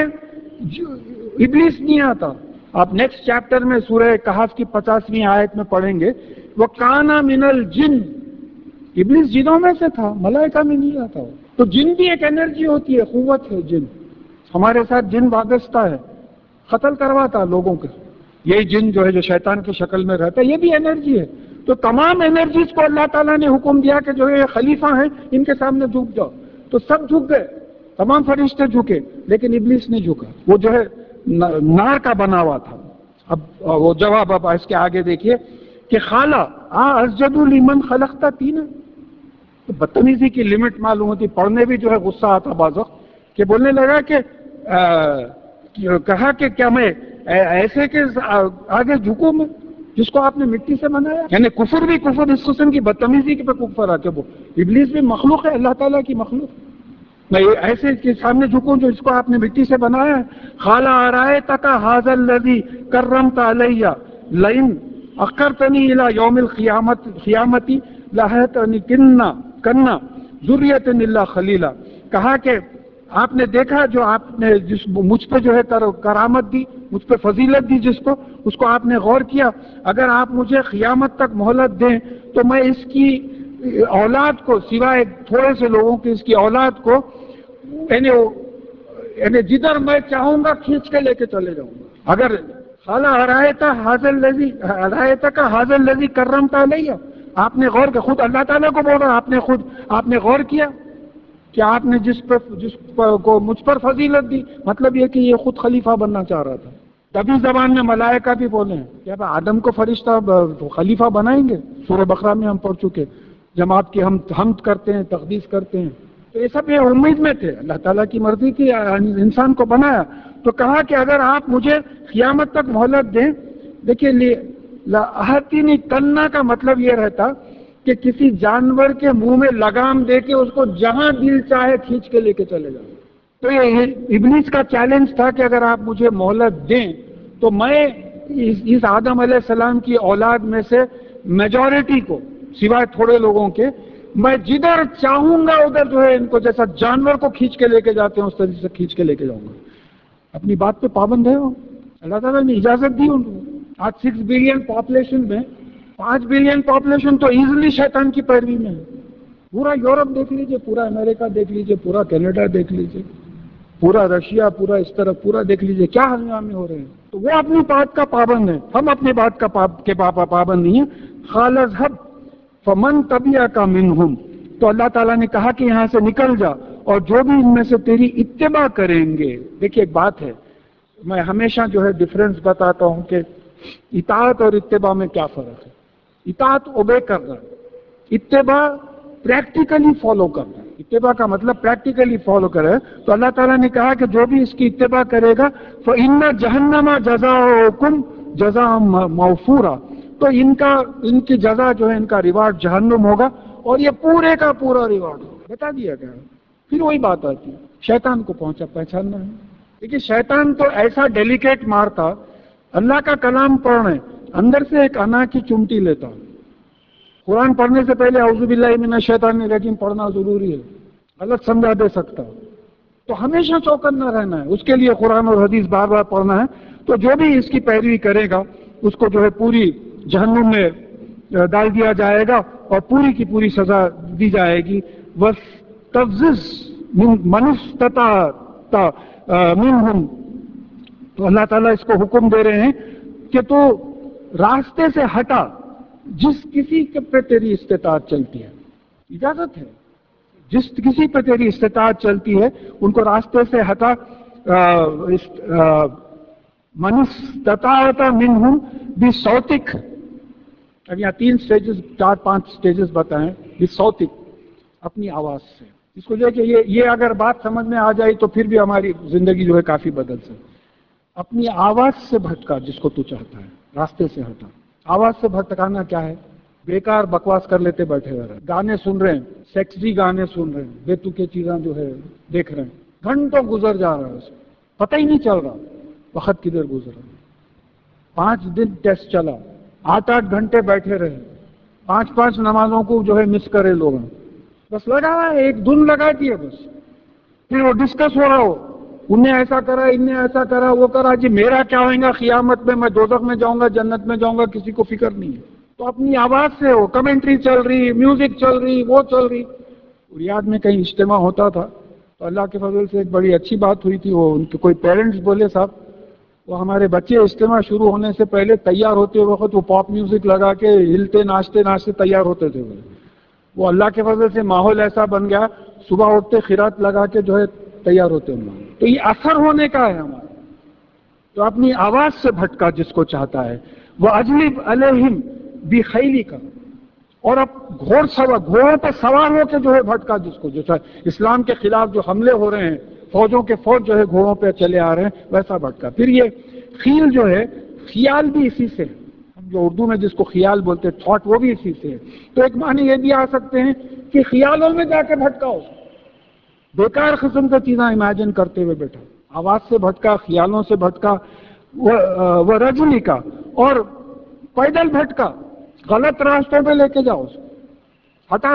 ابلیس نہیں آتا. آپ نیکسٹ چیپٹر میں سورہ کہف کی پچاسویں آیت میں پڑھیں گے، وَكَانَ مِنَ الْجِنِّ. ابلیس جنوں میں سے تھا، ملائکہ میں نہیں آتا. تو جن بھی ایک انرجی ہوتی ہے، قوت ہے. جن ہمارے ساتھ جن وابستہ ہے، قتل کرواتا لوگوں کے. یہی جن جو ہے جو شیطان کی شکل میں رہتا ہے، یہ بھی انرجی ہے. تو تمام انرجیز کو اللہ تعالیٰ نے حکم دیا کہ جو یہ خلیفہ ہیں ان کے سامنے جھک جاؤ. تو سب جھک گئے، تمام فرشتے جھکے، لیکن ابلیس نہیں جھکا. وہ جو ہے نار کا بنا ہوا تھا. اب وہ جواب اب اس کے آگے دیکھیے کہ خالہ آ اسجد لمن خلقت طینا. تو بدتمیزی کی لمٹ معلوم ہوتی. پڑھنے بھی جو ہے غصہ آتا بعض وقت کہ بولنے لگا کہ کہا کہ کیا میں ایسے کہ آگے جھکوں میں جس کو آپ نے مٹی سے بنایا. یعنی کفر بھی کفر، اس قسم کی بدتمیزی پہ کفر آ کے وہ ابلیس بھی مخلوق ہے، اللہ تعالیٰ کی مخلوق. میں ایسے کے سامنے جھکوں جو اس کو آپ نے مٹی سے بنایا ہے. قال ارأیتک ھذا الذی کرمت علی لئن اخرتنی الی یوم القیامت قیامتی لأحتنکن کنا ذریۃ الا خلیلا. کہا کہ آپ نے دیکھا جو آپ نے جس مجھ پہ جو ہے کرامت دی، مجھ پہ فضیلت دی جس کو، اس کو آپ نے غور کیا. اگر آپ مجھے قیامت تک مہلت دیں تو میں اس کی اولاد کو، سوائے تھوڑے سے لوگوں کی، اس کی اولاد کو یعنی یعنی جدھر میں چاہوں گا کھینچ کے لے کے چلے جاؤں گا. اگر خالہ ارایت ھذا الذی ارایتک ھذا الذی کرمت علی، آپ نے غور کیا، خود اللہ تعالیٰ کو بول رہا، آپ نے خود آپ نے غور کیا کہ آپ نے جس پر جس پر کو مجھ پر فضیلت دی. مطلب یہ کہ یہ خود خلیفہ بننا چاہ رہا تھا. تبھی زبان میں ملائکہ بھی بولے ہیں کہ آدم کو فرشتہ خلیفہ بنائیں گے. سورہ بقرہ میں ہم پڑھ چکے، جب آپ کی ہم حمد کرتے ہیں، تقدیس کرتے ہیں. تو یہ سب یہ امید میں تھے. اللہ تعالیٰ کی مرضی کی انسان کو بنایا. تو کہا کہ اگر آپ مجھے قیامت تک مہلت دیں. دیکھیے لأحتنی کنا کا مطلب یہ رہتا کہ کسی جانور کے منہ میں لگام دے کے اس کو جہاں دل چاہے کھینچ کے لے کے چلے جاؤ. تو یہ ابلیس کا چیلنج تھا کہ اگر آپ مجھے مہلت دیں تو میں اس آدم علیہ السلام کی اولاد میں سے میجورٹی کو، سوائے تھوڑے لوگوں کے، میں جدھر چاہوں گا ادھر جو ہے ان کو جیسا جانور کو کھینچ کے لے کے جاتے ہیں اس طریقے سے کھینچ کے لے کے جاؤں گا. اپنی بات پہ پابند ہے وہ. اللہ تعالیٰ نے اجازت دی ان کو. آج سکس بلین پاپولیشن میں پانچ بلین پاپولیشن تو ایزیلی شیطان کی پیروی میں ہے. پورا یورپ دیکھ لیجئے، پورا امریکہ دیکھ لیجئے، پورا کینیڈا دیکھ لیجئے. پورا رشیا، پورا اس طرف پورا دیکھ لیجئے کیا ہنگامے ہو رہے ہیں. تو وہ اپنی بات کا پابند ہے، ہم اپنی بات کا کے پابند نہیں ہیں. قال اذهب فمن تبعك منهم، تو اللہ تعالیٰ نے کہا کہ یہاں سے نکل جا اور جو بھی ان میں سے تیری اتباع کریں گے. دیکھیے ایک بات ہے، میں ہمیشہ جو ہے ڈفرنس بتاتا ہوں کہ اطاعت اور اتباع میں کیا فرق ہے. اطاعت اوبے کرنا، اتباع پریکٹیکلی فالو کرنا. اتباع کا مطلب پریکٹیکلی فالو کرے. تو اللہ تعالیٰ نے کہا کہ جو بھی اس کی اتباع کرے گا فَإِنَّ جَهَنَّمَ جَزَاؤُكُمْ جَزَاءً مَوْفُورًا، تو ان کا ان کی جزا جو ہے، ان کا ریوارڈ جہنم ہوگا، اور یہ پورے کا پورا ریوارڈ ہوگا. بتا دیا گیا. پھر وہی بات آتی ہے، شیطان کو پہنچا پہچاننا ہے. دیکھیے شیطان تو ایسا ڈیلیکیٹ مارتا، اللہ کا کلام پڑھنے اندر سے ایک انا کی چمٹی لیتا. قرآن پڑھنے سے پہلے اعوذ باللہ من الشیطان الرجیم پڑھنا ضروری ہے، غلط سمجھا دے سکتا. تو ہمیشہ چوکنا رہنا ہے، اس کے لیے قرآن اور حدیث بار بار پڑھنا ہے. تو جو بھی اس کی پیروی کرے گا اس کو جو ہے پوری جہنم میں ڈال دیا جائے گا اور پوری کی پوری سزا دی جائے گی. وَاسْتَفْزِزْ مَنِ اسْتَطَعْتَ مِنْهُمْ، تو اللہ تعالیٰ اس کو حکم دے رہے ہیں کہ تو راستے سے ہٹا جس کسی کے پہ تیری استطاعت چلتی ہے. اجازت ہے، جس کسی پہ تیری استطاعت چلتی ہے ان کو راستے سے ہٹا. من استطاعت منہم بصوتک، اب یہاں تین سٹیجز، چار پانچ سٹیجز بتائیں. بصوتک، اپنی آواز سے. اس کو جو ہے کہ یہ یہ اگر بات سمجھ میں آ جائے تو پھر بھی ہماری زندگی جو ہے کافی بدل سکتی. اپنی آواز سے بھٹکا جس کو تو چاہتا ہے، راستے سے ہٹا. آواز سے بھٹکانا کیا ہے؟ بیکار بکواس کر لیتے بیٹھے ہوئے رہے، گانے سن رہے ہیں، سیکسی گانے سن رہے ہیں، بے تکے چیزاں جو ہے دیکھ رہے ہیں، گھنٹوں گزر جا رہا ہے، اس پتہ ہی نہیں چل رہا وقت کدھر گزرا. پانچ دن ٹیسٹ چلا، آٹھ آٹھ گھنٹے بیٹھے رہے، پانچ پانچ نمازوں کو جو ہے مس کرے لوگ، بس لگا رہا ہے، ایک دن لگا دیا بس. پھر وہ ڈسکس ہو رہا ہو، ان نے ایسا کرا، ان نے ایسا کرا، وہ کرا، جی میرا کیا ہوئے گا قیامت میں، میں دوزخ میں جاؤں گا جنت میں جاؤں گا، کسی کو فکر نہیں ہے. تو اپنی آواز سے ہو، کمنٹری چل رہی، میوزک چل رہی، وہ چل رہی. ریاض میں کہیں اجتماع ہوتا تھا تو اللہ کے فضل سے ایک بڑی اچھی بات ہوئی تھی. وہ ان کے کوئی پیرنٹس بولے صاحب وہ ہمارے بچے اجتماع شروع ہونے سے پہلے تیار ہوتے وقت وہ پاپ میوزک لگا کے ہلتے ناچتے ناچتے تیار ہوتے تھے. وہ اللہ کے فضل سے ماحول ایسا بن گیا، صبح اٹھتے خیرات لگا کے جو ہے تیار ہوتے ہیں. تو یہ اثر ہونے کا ہے ہمارا. تو اپنی آواز سے بھٹکا جس کو چاہتا ہے. وہ اجلب علیہم بخیلی کا، اور اب گھوڑ سوار، گھوڑوں پہ سوار ہو کے جو ہے بھٹکا جس کو، جو ہے اسلام کے خلاف جو حملے ہو رہے ہیں، فوجوں کے فوج جو ہے گھوڑوں پہ چلے آ رہے ہیں، ویسا بھٹکا. پھر یہ خیل جو ہے، خیال بھی اسی سے، ہم جو اردو میں جس کو خیال بولتے ہیں، تھاٹ، وہ بھی اسی سے ہے. تو ایک معنی یہ بھی آ سکتے ہیں کہ خیالوں میں جا کے بھٹکا ہو، بیکار قسم کا چیزاں امیجن کرتے ہوئے بیٹھا، آواز سے بھٹکا، خیالوں سے بھٹکا. وہ رجنی کا، اور پیدل بھٹکا، غلط راستوں پہ لے کے جاؤ، ہٹا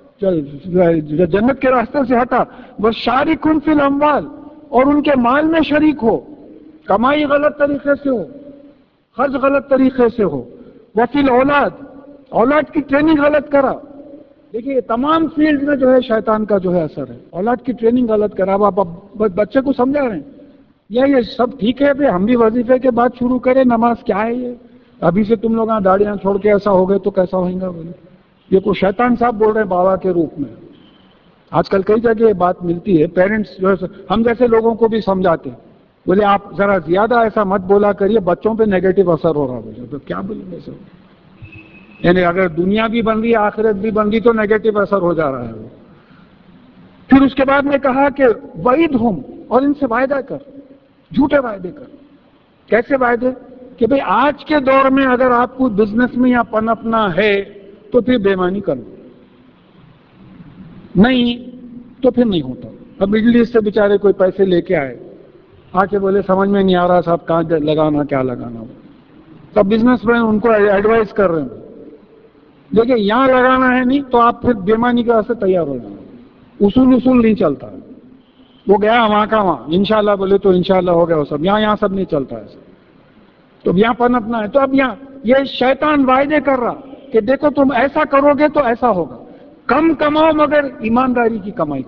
جنت کے راستے سے ہٹا. وہ شارکن فی الاموال، اور ان کے مال میں شریک ہو، کمائی غلط طریقے سے ہو، خرچ غلط طریقے سے ہو. وہ فی الاولاد، اولاد کی ٹریننگ غلط کرا. دیکھیے تمام فیلڈ میں جو ہے شیطان کا جو ہے اثر ہے. اولاد کی ٹریننگ غلط کرا، آپ بچے کو سمجھا رہے ہیں یا یہ سب ٹھیک ہے بھی ہم بھی وظیفے کے بعد شروع کریں نماز، کیا ہے یہ ابھی سے تم لوگ داڑیاں چھوڑ کے ایسا ہو گئے تو کیسا ہوئیں گا؟ بولے یہ کوئی شیطان صاحب بول رہے ہیں بابا کے روپ میں. آج کل کئی جگہ یہ بات ملتی ہے، پیرنٹس جو ہے ہم جیسے لوگوں کو بھی سمجھاتے ہیں، بولے آپ ذرا زیادہ ایسا مت بولا کریے، بچوں پہ نیگیٹو اثر ہو رہا. بولے تو کیا بولیں گے سر، یعنی اگر دنیا بھی بن رہی ہے آخرت بھی بن رہی تو نیگیٹو اثر ہو جا رہا ہے وہ. پھر اس کے بعد میں کہا کہ وعدہم، اور ان سے وعدہ کر، جھوٹے وعدے کر. کیسے وعدے؟ کہ بھئی آج کے دور میں اگر آپ کو بزنس میں یا پنپنا ہے تو پھر بے ایمانی کرو، نہیں تو پھر نہیں ہوتا. اب مڈل ایسٹ سے بیچارے کوئی پیسے لے کے آئے، آ کے بولے سمجھ میں نہیں آ رہا صاحب کہاں لگانا کیا لگانا. تب بزنس مین ان کو ایڈوائز کر رہے ہیں دیکھیں یہاں لگانا ہے نہیں تو آپ پھر بے ایمانی کے واسطے تیار ہو جانا. اصول اصول نہیں چلتا. وہ گیا وہاں کا وہاں، انشاءاللہ بولے تو انشاءاللہ ہو گیا وہ سب. یہاں یہاں سب نہیں چلتا ہے. تو اب یہاں پنپنا ہے. تو اب یہاں یہ شیطان وعدے کر رہا کہ دیکھو تم ایسا کرو گے تو ایسا ہوگا، کم کماؤ مگر ایمانداری کی کمائی کماؤ.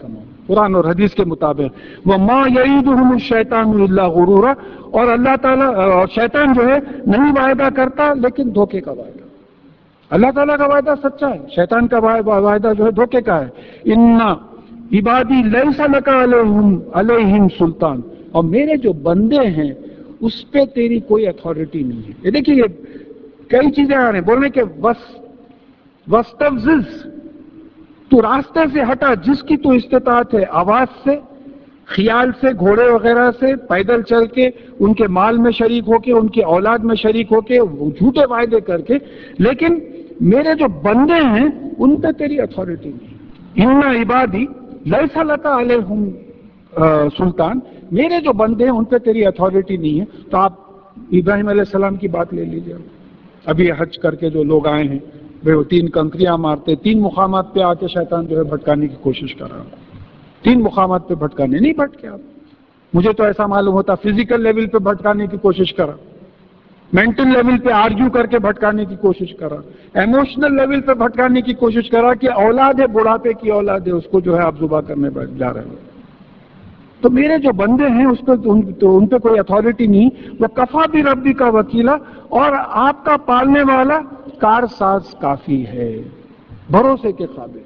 قرآن اور حدیث کے مطابق وَمَا يَعِيدُهُمُ الشَّيْطَانُ إِلَّا غُرُورًا، اور اللہ تعالیٰ اور شیطان جو ہے نہیں وعدہ کرتا لیکن دھوکے کا وعدہ. اللہ تعالیٰ کا وعدہ سچا ہے، شیطان کا وعدہ جو ہے دھوکے کا ہے. اِنَّ عِبَادِي لَيْسَ لَكَ عَلَيْهِمْ عَلَيْهِمْ سُلطان، اور میرے جو بندے ہیں اس پہ تیری کوئی اتھارٹی نہیں ہے. یہ دیکھیے یہ کئی چیزیں آ رہے ہیں بولنے کے بس وَاسْتَفْزِزْ، تو راستے سے ہٹا جس کی تو استطاعت ہے، آواز سے، خیال سے، گھوڑے وغیرہ سے، پیدل چل کے، ان کے مال میں شریک ہو کے، ان کی اولاد میں شریک ہو کے، جھوٹے وعدے کر کے، لیکن میرے جو بندے ہیں ان پہ تیری اتھارٹی نہیں. اِنَّ عِبَادِي لَيْسَ لَكَ عَلَيْهِمْ سلطان، میرے جو بندے ہیں ان پہ تیری اتھارٹی نہیں ہے. تو آپ ابراہیم علیہ السلام کی بات لے لیجیے. ابھی حج کر کے جو لوگ آئے ہیں وہ تین کنکریاں مارتے، تین مقامات پہ آ کے شیطان جو ہے بھٹکانے کی کوشش کر رہا. تین مقامات پہ بھٹکانے نہیں بھٹکے آپ. مجھے تو ایسا معلوم ہوتا فزیکل لیول پہ بھٹکانے کی کوشش کرا، مینٹل لیول پہ آرگیو کر کے بھٹکانے کی کوشش کرا، ایموشنل لیول پہ بھٹکانے کی کوشش کرا کہ اولاد ہے، بڑھاپے کی اولاد ہے، اس کو جو ہے آپ ذبح کرنے جا رہے ہو. تو میرے جو بندے ہیں اس پہ تو ان پہ کوئی اتھارٹی نہیں. وہ کفا بھی ربی کا وکیلا، اور آپ کا پالنے والا کارساز کافی ہے، بھروسے کے قابل.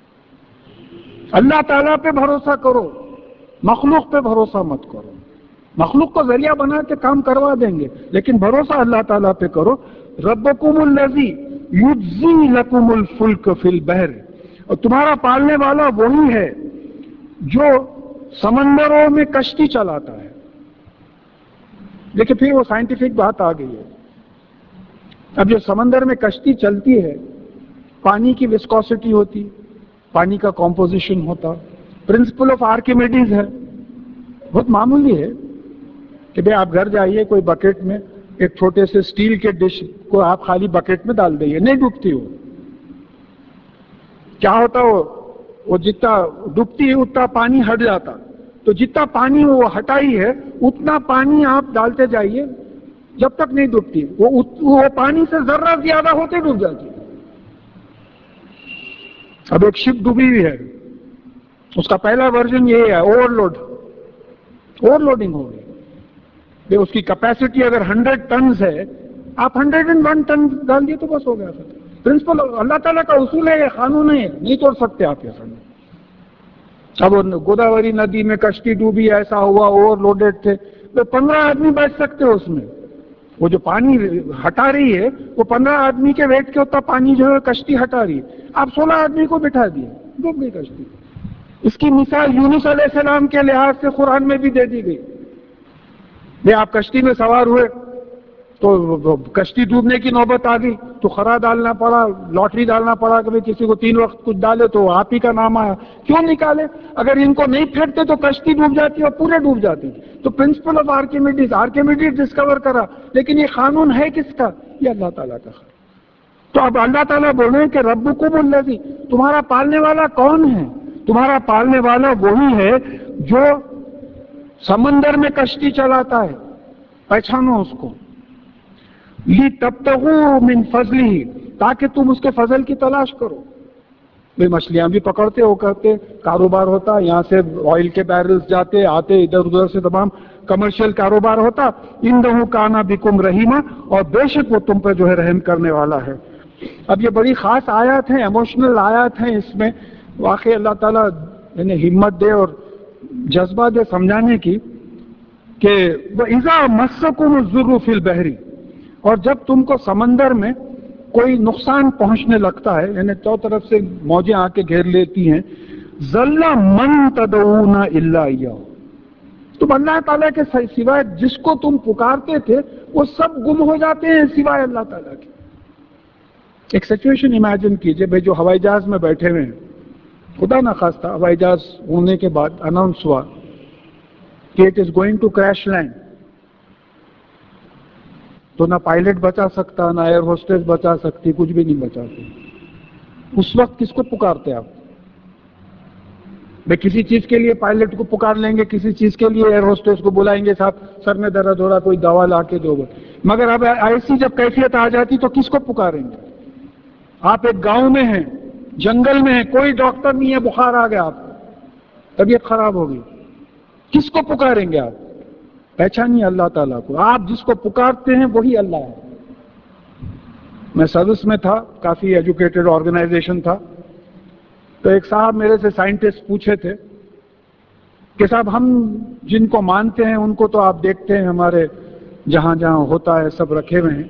اللہ تعالیٰ پہ بھروسہ کرو، مخلوق پہ بھروسہ مت کرو. مخلوق کو ذریعہ بنا کے کام کروا دیں گے لیکن بھروسہ اللہ تعالیٰ پہ کرو. ربکم الذی یجزی لکم الفلک فی البحر، اور تمہارا پالنے والا وہی ہے جو سمندروں میں کشتی چلاتا ہے. دیکھیں پھر وہ سائنٹیفک بات آ گئی ہے. اب جو سمندر میں کشتی چلتی ہے، پانی کی وسکوسٹی ہوتی، پانی کا کمپوزیشن ہوتا، پرنسپل آف آرکیمیڈیز ہے. بہت معمولی ہے کہ بھئی آپ گھر جائیے، کوئی بکیٹ میں ایک چھوٹے سے سٹیل کے ڈش کو آپ خالی بکیٹ میں ڈال دئیے، نہیں ڈوبتی ہو. کیا ہوتا وہ وہ جتنا ڈوبتی ہے اتنا پانی ہٹ جاتا. تو جتنا پانی وہ ہٹائی ہے اتنا پانی آپ ڈالتے جائیے جب تک نہیں ڈوبتی. وہ وہ پانی سے ذرہ زیادہ ہوتے ڈوب جاتی. اب ایک شپ ڈوبی ہوئی ہے، اس کا پہلا ورژن یہ ہے اوور لوڈ اوور لوڈنگ ہو گئی. اس کی کیپیسٹی اگر ہنڈریڈ ٹنز ہے، آپ ہنڈریڈ اینڈ ون ٹن ڈال دیے تو بس ہو گیا. پرنسپل اللہ تعالیٰ کا اصول ہے، یہ قانون ہے، نہیں توڑ سکتے آپ یہ سمجھ. اب گوداوری ندی میں کشتی ڈوبی، ایسا ہوا، اوور لوڈیڈ تھے، تو پندرہ آدمی بیٹھ سکتے ہو اس میں. وہ جو پانی ہٹا رہی ہے وہ پندرہ آدمی کے ویٹ کے ہوتا پانی جو ہے کشتی ہٹا رہی ہے. آپ سولہ آدمی کو بٹھا دیے، ڈوب گئی کشتی. اس کی مثال یونس علیہ السلام کے لحاظ سے قرآن میں بھی دے دی گئی. یہ آپ کشتی میں سوار ہوئے تو کشتی ڈوبنے کی نوبت آ گئی تو خرا ڈالنا پڑا، لاٹری ڈالنا پڑا کہ کسی کو تین وقت کچھ ڈالے تو آپ ہی کا نام آیا. کیوں نکالے؟ اگر ان کو نہیں پھیرتے تو کشتی ڈوب جاتی اور پورے ڈوب جاتی. تو principle of Archimedes Archimedes discover کرا، لیکن یہ قانون ہے کس کا؟ یہ اللہ تعالیٰ کا. تو اب اللہ تعالیٰ بول رہے ہیں کہ ربکم الذی، تمہارا پالنے والا کون ہے؟ تمہارا پالنے والا وہی ہے جو سمندر میں کشتی چلاتا ہے. پہچانو اس کو. لِتَبْتَغُوا مِنْ فَضْلِهِ، تاکہ تم اس کے فضل کی تلاش کرو. بھئی مچھلیاں بھی پکڑتے ہو کرتے، کاروبار ہوتا، یہاں سے آئل کے بیرلز جاتے آتے، ادھر ادھر سے تمام کمرشل کاروبار ہوتا. اِنَّهُ كَانَ بِكُمْ رَحِيمًا، اور بے شک وہ تم پہ جو ہے رحم کرنے والا ہے. اب یہ بڑی خاص آیات ہیں، ایموشنل آیات ہیں. اس میں واقعی اللہ تعالیٰ انہیں ہمت دے اور جذبہ دے سمجھانے کی کہ وَإِذَا مَسَّكُمُ الضُّرُّ فِي الْبَحْرِ، اور جب تم کو سمندر میں کوئی نقصان پہنچنے لگتا ہے، یعنی چاروں طرف سے موجیں آ کے گھیر لیتی ہیں، ظَلَّ مَن تَدْعُونَ إِلَّا إِيَّاهُ، تم اللہ تعالیٰ کے سوائے جس کو تم پکارتے تھے وہ سب گم ہو جاتے ہیں سوائے اللہ تعالیٰ کے. ایک سچویشن امیجن کیجئے، بھائی جو ہوائی جہاز میں بیٹھے ہوئے ہیں، خدا نخواستہ ہوائی جہاز ہونے کے بعد اناؤنس ہوا کہ it is going to crash land, تو نہ پائلٹ بچا سکتا، نہ ایئر ہوسٹس بچا سکتی، کچھ بھی نہیں بچا سکتی. اس وقت کس کو پکارتے آپ؟ بھئی کسی چیز کے لیے پائلٹ کو پکار لیں گے، کسی چیز کے لیے ایئر ہوسٹس کو بلائیں گے، صاحب سر میں درد ہو رہا، کوئی دوا لا کے دو. مگر اب ایسی جب کیفیت آ جاتی تو کس کو پکاریں گے؟ آپ ایک گاؤں میں ہیں، جنگل میں ہیں، کوئی ڈاکٹر نہیں ہے، بخار آ گیا آپ کو، طبیعت خراب ہو گئی، کس کو پکاریں گے آپ؟ پہچانیے اللہ تعالیٰ کو. آپ جس کو پکارتے ہیں وہی اللہ ہے. میں سروس میں تھا، کافی ایجوکیٹڈ آرگنائزیشن تھا، تو ایک صاحب میرے سے سائنٹسٹ پوچھے تھے کہ صاحب ہم جن کو مانتے ہیں ان کو تو آپ دیکھتے ہیں ہمارے جہاں جہاں ہوتا ہے سب رکھے ہوئے ہیں،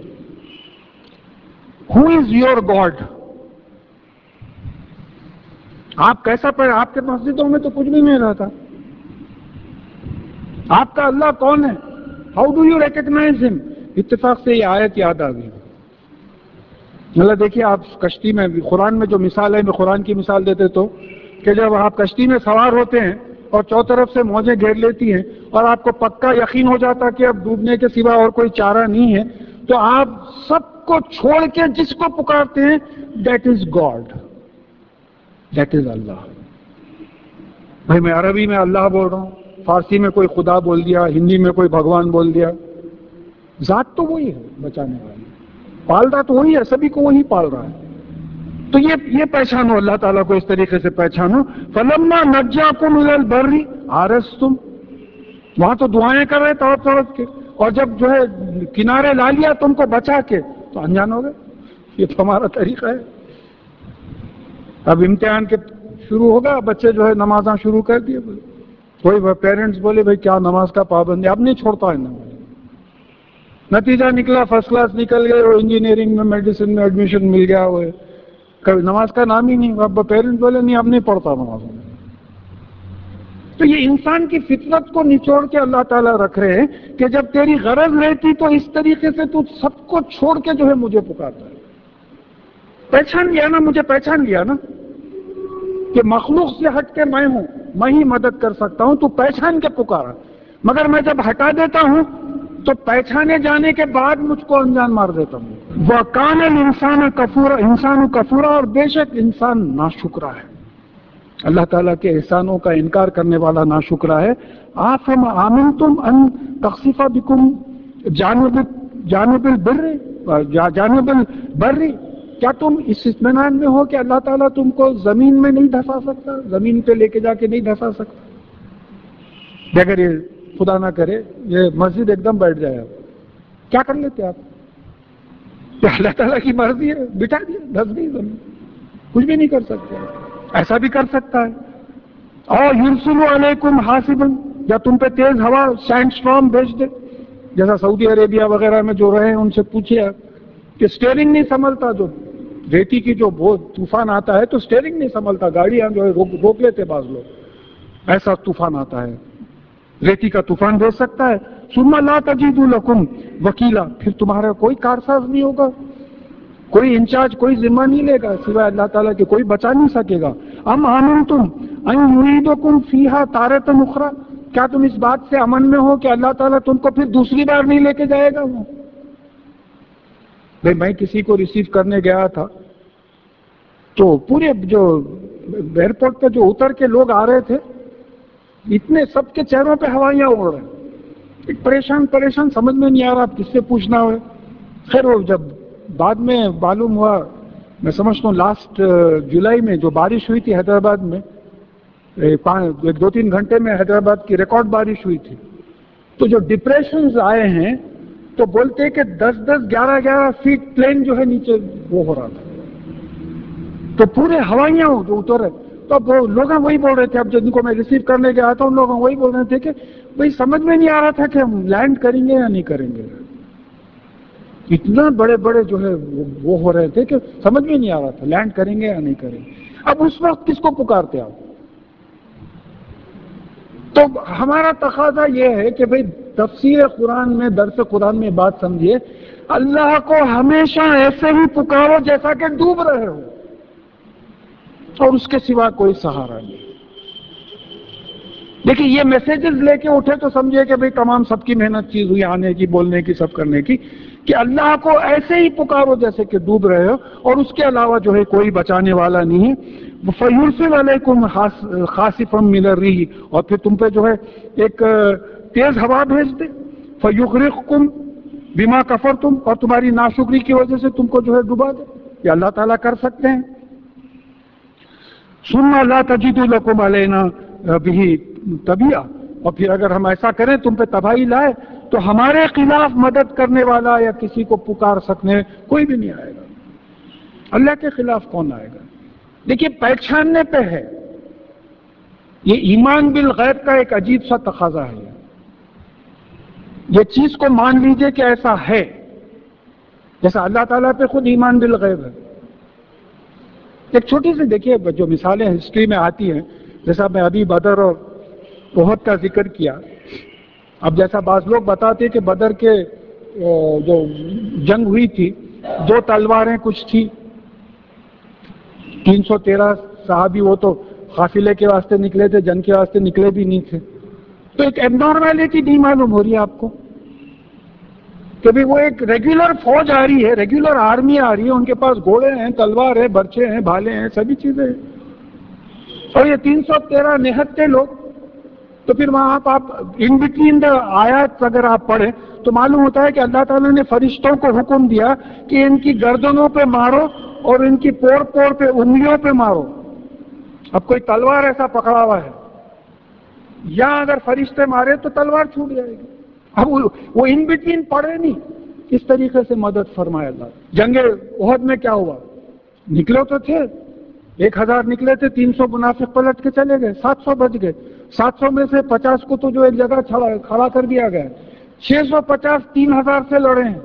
ہو از یور گاڈ؟ آپ کیسا پڑھ، آپ کے مسجدوں میں تو کچھ بھی نہیں رہتا، آپ کا اللہ کون ہے؟ ہاؤ ڈو یو ریکگنائز ہم؟ اتفاق سے یہ آیت یاد آ گئی. مطلب دیکھیے آپ کشتی میں، قرآن میں جو مثال ہے، میں قرآن کی مثال دیتے تو کہ جب آپ کشتی میں سوار ہوتے ہیں اور چو طرف سے موجیں گھیر لیتی ہیں اور آپ کو پکا یقین ہو جاتا کہ اب ڈوبنے کے سوا اور کوئی چارہ نہیں ہے، تو آپ سب کو چھوڑ کے جس کو پکارتے ہیں that is God, that is Allah. بھائی میں عربی میں اللہ بول رہا ہوں، فارسی میں کوئی خدا بول دیا، ہندی میں کوئی بھگوان بول دیا، ذات تو وہی ہے بچانے والی، پال رہا تو وہی ہے، سبھی کو وہی پال رہا ہے. تو یہ یہ پہچانو اللہ تعالیٰ کو، اس طریقے سے پہچانو. فلما نجاکم الی البر آرستم، وہاں تو دعائیں کر رہے تڑپ تڑپ کے، اور جب جو ہے کنارے لا لیا تم کو بچا کے تو انجان ہو گئے. یہ تو ہمارا طریقہ ہے. اب امتحان کے شروع ہوگا، بچے جو ہے نمازاں شروع کر دیے، کوئی پیرنٹس بولے بھائی کیا نماز کا پابند ہے، اب نہیں چھوڑتا ہے نماز. نتیجہ نکلا فرسٹ کلاس نکل گئے، وہ انجینئرنگ میں میڈیسن میں ایڈمیشن مل گیا، وہ کبھی نماز کا نام ہی نہیں. اب پیرنٹس بولے نہیں اب نہیں پڑھتا نماز. تو یہ انسان کی فطرت کو نچوڑ کے اللہ تعالیٰ رکھ رہے ہیں کہ جب تیری غرض رہتی تو اس طریقے سے تو سب کو چھوڑ کے جو ہے مجھے پکارتا ہے. پہچان لیا نا، مجھے پہچان لیا نا کہ مخلوق سے ہٹ کے میں ہوں، میں ہی مدد کر سکتا ہوں، تو پہچان کے پکارا. مگر میں جب ہٹا دیتا ہوں تو پہچانے جانے کے بعد مجھ کو انجان مار دیتا ہوں. وَقَانَ الْإِنسَانُ كَفُورًا، انسان کفورا، اور بے شک انسان ناشکرا ہے، اللہ تعالیٰ کے احسانوں کا انکار کرنے والا ناشکرا ہے. آفَمَ آمَنْتُمْ أَن تَخْسِفَ بِكُمْ جانب جانب البر جانب البر، کیا تم اس اطمینان میں ہو کہ اللہ تعالیٰ تم کو زمین میں نہیں دھسا سکتا، زمین پہ لے کے جا کے نہیں دھسا سکتا؟ اگر یہ خدا نہ کرے یہ مسجد ایک دم بیٹھ جائے، آپ کیا کر لیتے آپ؟ تو اللہ تعالیٰ کی مرضی ہے، بٹھا دیا، دھس گئی زمین، کچھ بھی نہیں کر سکتے. ایسا بھی کر سکتا ہے. اور یرسل علیکم حاصبا، یا تم پہ تیز ہوا سینڈ اسٹارم بھیج دے، جیسا سعودی عربیہ وغیرہ میں جو رہے ہیں ان سے پوچھیے کہ سٹیئرنگ نہیں سنبھلتا، جو ریتی کی جو بہت طوفان آتا ہے تو سٹیئرنگ نہیں سنبھلتا، گاڑیاں جو ہے روک لیتے بعض لوگ، ایسا طوفان آتا ہے، ریتی کا طوفان بھیج سکتا ہے. ثم لا تجدوا لکم وکیلا، پھر تمہارا کوئی کارساز نہیں ہوگا، کوئی انچارج، کوئی ذمہ نہیں لے گا سوائے اللہ تعالیٰ کے، کوئی بچا نہیں سکے گا. ام آمنتم ان یعیدکم فیہا تارۃ اخری، کیا تم اس بات سے امن میں ہو کہ اللہ تعالیٰ تم کو پھر دوسری بار نہیں لے کے جائے گا؟ وہ بھائی میں کسی کو ریسیو کرنے گیا تھا تو پورے جو ایئرپورٹ پہ جو اتر کے لوگ آ رہے تھے، اتنے سب کے چہروں پہ ہوائیاں اڑ رہے ہیں، ایک پریشان پریشان سمجھ میں نہیں آ رہا آپ کس سے پوچھنا ہو. خیر وہ جب بعد میں معلوم ہوا، میں سمجھتا ہوں لاسٹ جولائی میں جو بارش ہوئی تھی حیدرآباد میں، ایک دو تین گھنٹے میں حیدرآباد کی ریکارڈ بارش ہوئی تھی، تو جو ڈپریشنز آئے ہیں تو بولتے ہیں کہ دس دس گیارہ گیارہ فیٹ پلین جو ہے نیچے وہ ہو رہا تھا، تو پورے ہوائیاں جو اتر رہے. تو اب وہ لوگ وہی بول رہے تھے، اب جن کو میں ریسیو کرنے گیا تھا ان لوگ وہی بول رہے تھے کہ بھائی سمجھ میں نہیں آ رہا تھا کہ ہم لینڈ کریں گے یا نہیں کریں گے. اتنا بڑے بڑے جو ہے وہ ہو رہے تھے کہ سمجھ میں نہیں آ رہا تھا لینڈ کریں گے یا نہیں کریں گے. اب اس وقت کس کو پکارتے آپ؟ تو ہمارا تقاضا یہ ہے کہ بھئی تفسیر قرآن میں، درس قرآن میں بات سمجھیے، اللہ کو ہمیشہ ایسے ہی پکارو جیسا کہ ڈوب رہے ہو، اور اس کے سوا کوئی سہارا نہیں. دیکھیے یہ میسیجز لے کے اٹھے تو سمجھے کہ بھئی تمام سب کی محنت چیز ہوئی، آنے کی، بولنے کی، سب کرنے کی، کہ اللہ کو ایسے ہی پکارو جیسے کہ ڈوب رہے ہو، اور اس کے علاوہ جو ہے کوئی بچانے والا نہیں ہے. فَيُرْسِلْ عَلَيْكُمْ خَاسِفًا مِنَ الرِّيحِ، اور پھر تم پہ جو ہے ایک تیز ہوا بھیج دے. فَيُغْرِقْكُمْ بِمَا كَفَرْتُمْ، اور تمہاری ناشکری کی وجہ سے تم کو جو ہے ڈبا دے. یہ اللہ تعالیٰ کر سکتے ہیں. ثُمَّ لَا تَجِدُوا لَكُمْ عَلَيْنَا بھی طبیعہ، اور پھر اگر ہم ایسا کریں تم پہ تباہی لائے تو ہمارے خلاف مدد کرنے والا یا کسی کو پکار سکنے کوئی بھی نہیں آئے گا، اللہ کے خلاف کون آئے گا؟ دیکھیے پہچاننے پہ ہے، یہ ایمان بالغیب کا ایک عجیب سا تقاضا ہے، یہ چیز کو مان لیجئے کہ ایسا ہے، جیسا اللہ تعالیٰ پہ خود ایمان بالغیب ہے۔ ایک چھوٹی سی دیکھیے جو مثالیں ہسٹری میں آتی ہیں، جیسا میں ابھی بدر اور احد کا ذکر کیا، اب جیسا بعض لوگ بتاتے کہ بدر کے جو جنگ ہوئی تھی دو تلواریں کچھ تھی، تین سو تیرہ صحابی وہ تو قافلے کے واسطے نکلے تھے، جنگ کے واسطے نکلے بھی نہیں تھے، تو ایک ایب نارمیلٹی نہیں معلوم ہو رہی ہے آپ کو کہ بھی وہ ایک ریگولر فوج آ رہی ہے، ریگولر آرمی آ رہی ہے، ان کے پاس گھوڑے ہیں، تلوار ہے، برچے ہیں، بھالے ہیں، سبھی چیزیں ہیں، اور یہ تین سو تیرہ نہتے لوگ، تو پھر وہاں آپ ان بٹوین دا آیات اگر آپ پڑھیں تو معلوم ہوتا ہے کہ اللہ تعالیٰ نے فرشتوں کو حکم دیا کہ ان کی گردنوں پہ مارو اور ان کی پور پور پہ انگلیوں پہ مارو۔ اب کوئی تلوار ایسا پکڑا ہوا ہے، یا اگر فرشتے مارے تو تلوار چھوٹ جائے گی۔ اب وہ ان بٹوین پڑے نہیں، کس طریقے سے مدد فرمائے اللہ۔ جنگ احد میں کیا ہوا؟ نکلے تو تھے، ایک ہزار نکلے تھے، تین سو منافق پلٹ کے چلے گئے، سات سو بچ گئے، سات سو میں سے پچاس کو تو جو ایک جگہ کھڑا کر دیا گیا، چھ سو پچاس تین ہزار سے لڑے ہیں۔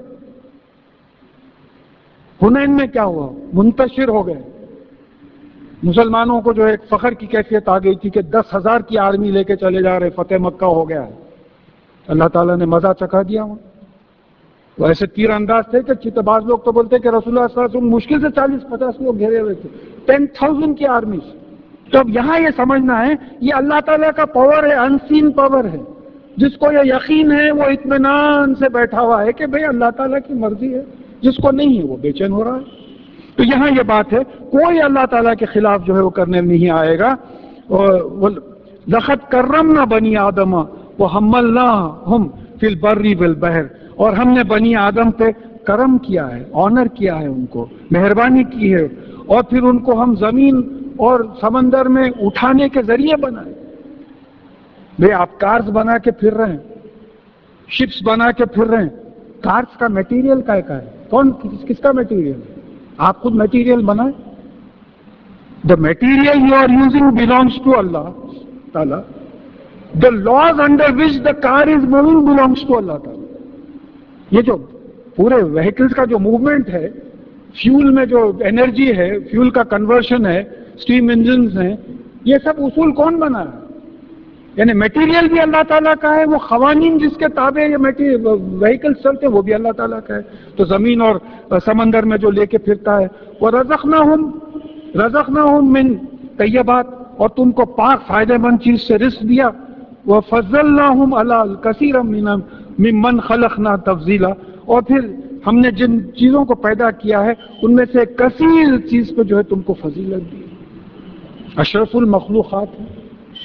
حنین میں کیا ہوا؟ منتشر ہو گئے، مسلمانوں کو جو ایک فخر کی کیفیت آ گئی تھی کہ دس ہزار کی آرمی لے کے چلے جا رہے، فتح مکہ ہو گیا ہے، اللہ تعالیٰ نے مزہ چکھا دیا ہوا۔ وہ ایسے تیر انداز تھے کہ چیتے باز لوگ تو بولتے کہ رسول اللہ صلی اللہ علیہ وسلم مشکل سے چالیس پچاس لوگ گھیرے ہوئے تھے، ٹین تھاؤزینڈ کی آرمی سے۔ تو اب یہاں یہ سمجھنا ہے یہ اللہ تعالیٰ کا پاور ہے، انسین پاور ہے، جس کو یہ یقین ہے وہ اطمینان سے بیٹھا ہوا ہے کہ بھئی اللہ تعالیٰ کی مرضی ہے، جس کو نہیں ہے وہ بے چین ہو رہا ہے۔ تو یہاں یہ بات ہے کوئی اللہ تعالیٰ کے خلاف جو ہے وہ کرنے نہیں آئے گا۔ لَقَدْ كَرَّمْنَا بَنِي آدَمَ وَحَمَّلْنَاهُمْ فِي الْبَرِّ وَالْبَحْرِ، اور ہم نے بنی آدم پہ کرم کیا ہے، آنر کیا ہے، ان کو مہربانی کی ہے، اور پھر ان کو ہم زمین اور سمندر میں اٹھانے کے ذریعے بنائے۔ بھئی آپ کارز بنا کے پھر رہے ہیں، شپس بنا کے پھر رہے ہیں، کارز کا میٹیریل کا ہے، کون کس کا میٹیریل ہے؟ آپ خود میٹیریل بنائیں۔ The material you are using belongs to Allah Ta'ala. The laws under which the car is moving belongs to Allah Ta'ala. یہ جو پورے وہیکلز کا جو موومنٹ ہے، فیول میں جو انرجی ہے، فیول کا کنورشن ہے، اسٹیم انجنز ہیں، یہ سب اصول کون بنا ہے؟ یعنی میٹیریل بھی اللہ تعالیٰ کا ہے، وہ قوانین جس کے تابع یہ وہیکلز چلتے ہیں وہ بھی اللہ تعالیٰ کا ہے۔ تو زمین اور سمندر میں جو لے کے پھرتا ہے، وَرَزَقْنَاهُمْ رَزَقْنَاهُمْ مِنْ طیبات، اور تم کو پاک فائدہ مند چیز سے رزق دیا، وَفَضَّلْنَاهُمْ عَلَىٰ كَثِيرٍ مِّمَّنْ خَلَقْنَا تَفْضِيلًا، اور پھر ہم نے جن چیزوں کو پیدا کیا ہے ان میں سے کثیر چیز پہ جو ہے تم کو فضیلت دی، اشرف المخلوقات ہے۔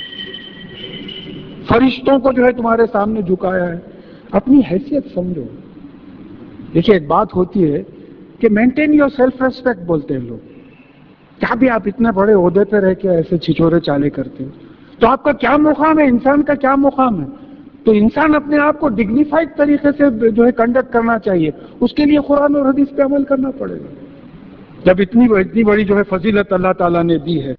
فرشتوں کو جو ہے تمہارے سامنے جھکایا ہے، اپنی حیثیت سمجھو۔ دیکھیے ایک بات ہوتی ہے کہ مینٹین یور سیلف ریسپیکٹ بولتے ہیں لوگ، کیا بھی آپ اتنے بڑے عہدے پہ رہ کے ایسے چھچورے چالے کرتے ہیں، تو آپ کا کیا مقام ہے، انسان کا کیا مقام ہے؟ تو انسان اپنے آپ کو ڈگنیفائڈ طریقے سے جو ہے کنڈکٹ کرنا چاہیے، اس کے لیے قرآن اور حدیث پہ عمل کرنا پڑے گا۔ جب اتنی اتنی بڑی جو ہے فضیلت اللہ تعالیٰ نے دی ہے۔